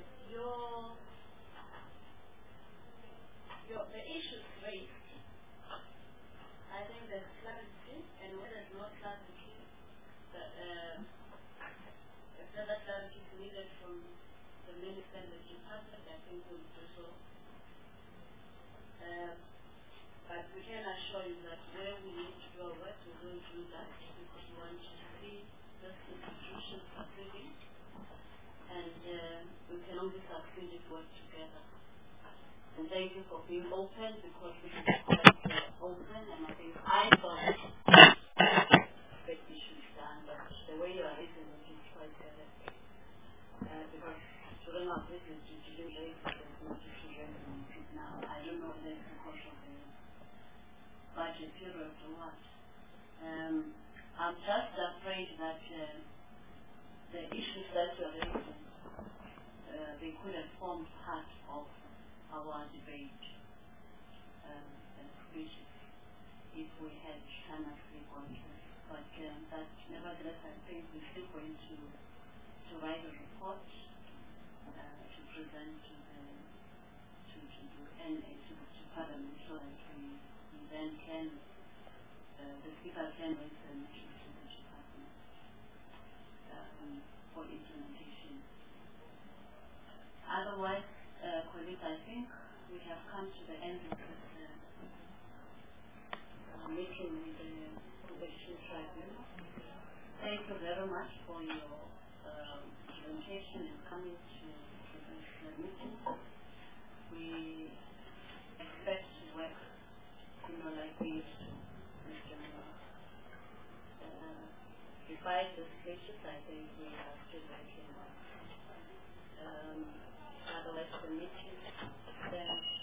The issues raised, I think there's clarity, and when there's no clarity, if further clarity is needed from the minister and the department, I think we'll do so. But we can assure you that where we need to do our work, we will do that, because we want to see this institution succeeding, and we can only succeed if we work together. And thank you for being open, because we can be quite open, and I think I thought that issues done, but the way you are raising it is quite because during our business due diligence, there's no issue now. I don't know if that's because of the budget period or what. I'm just afraid that the issues that you're raising, they could have formed part of our debate and speeches if we had time at frequencies. But nevertheless, I think we're still going to write a report to present to Parliament, so that we then can, the Speaker can raise the issue to the Department for implementation. Otherwise, colleagues, I think we have come to the end of this meeting with the Competition Tribunal. Thank you very much for your presentation and coming to this meeting. We expect to work, like we used to, Mr. Despite the speeches, I think we are still working well. Otherwise, the meeting then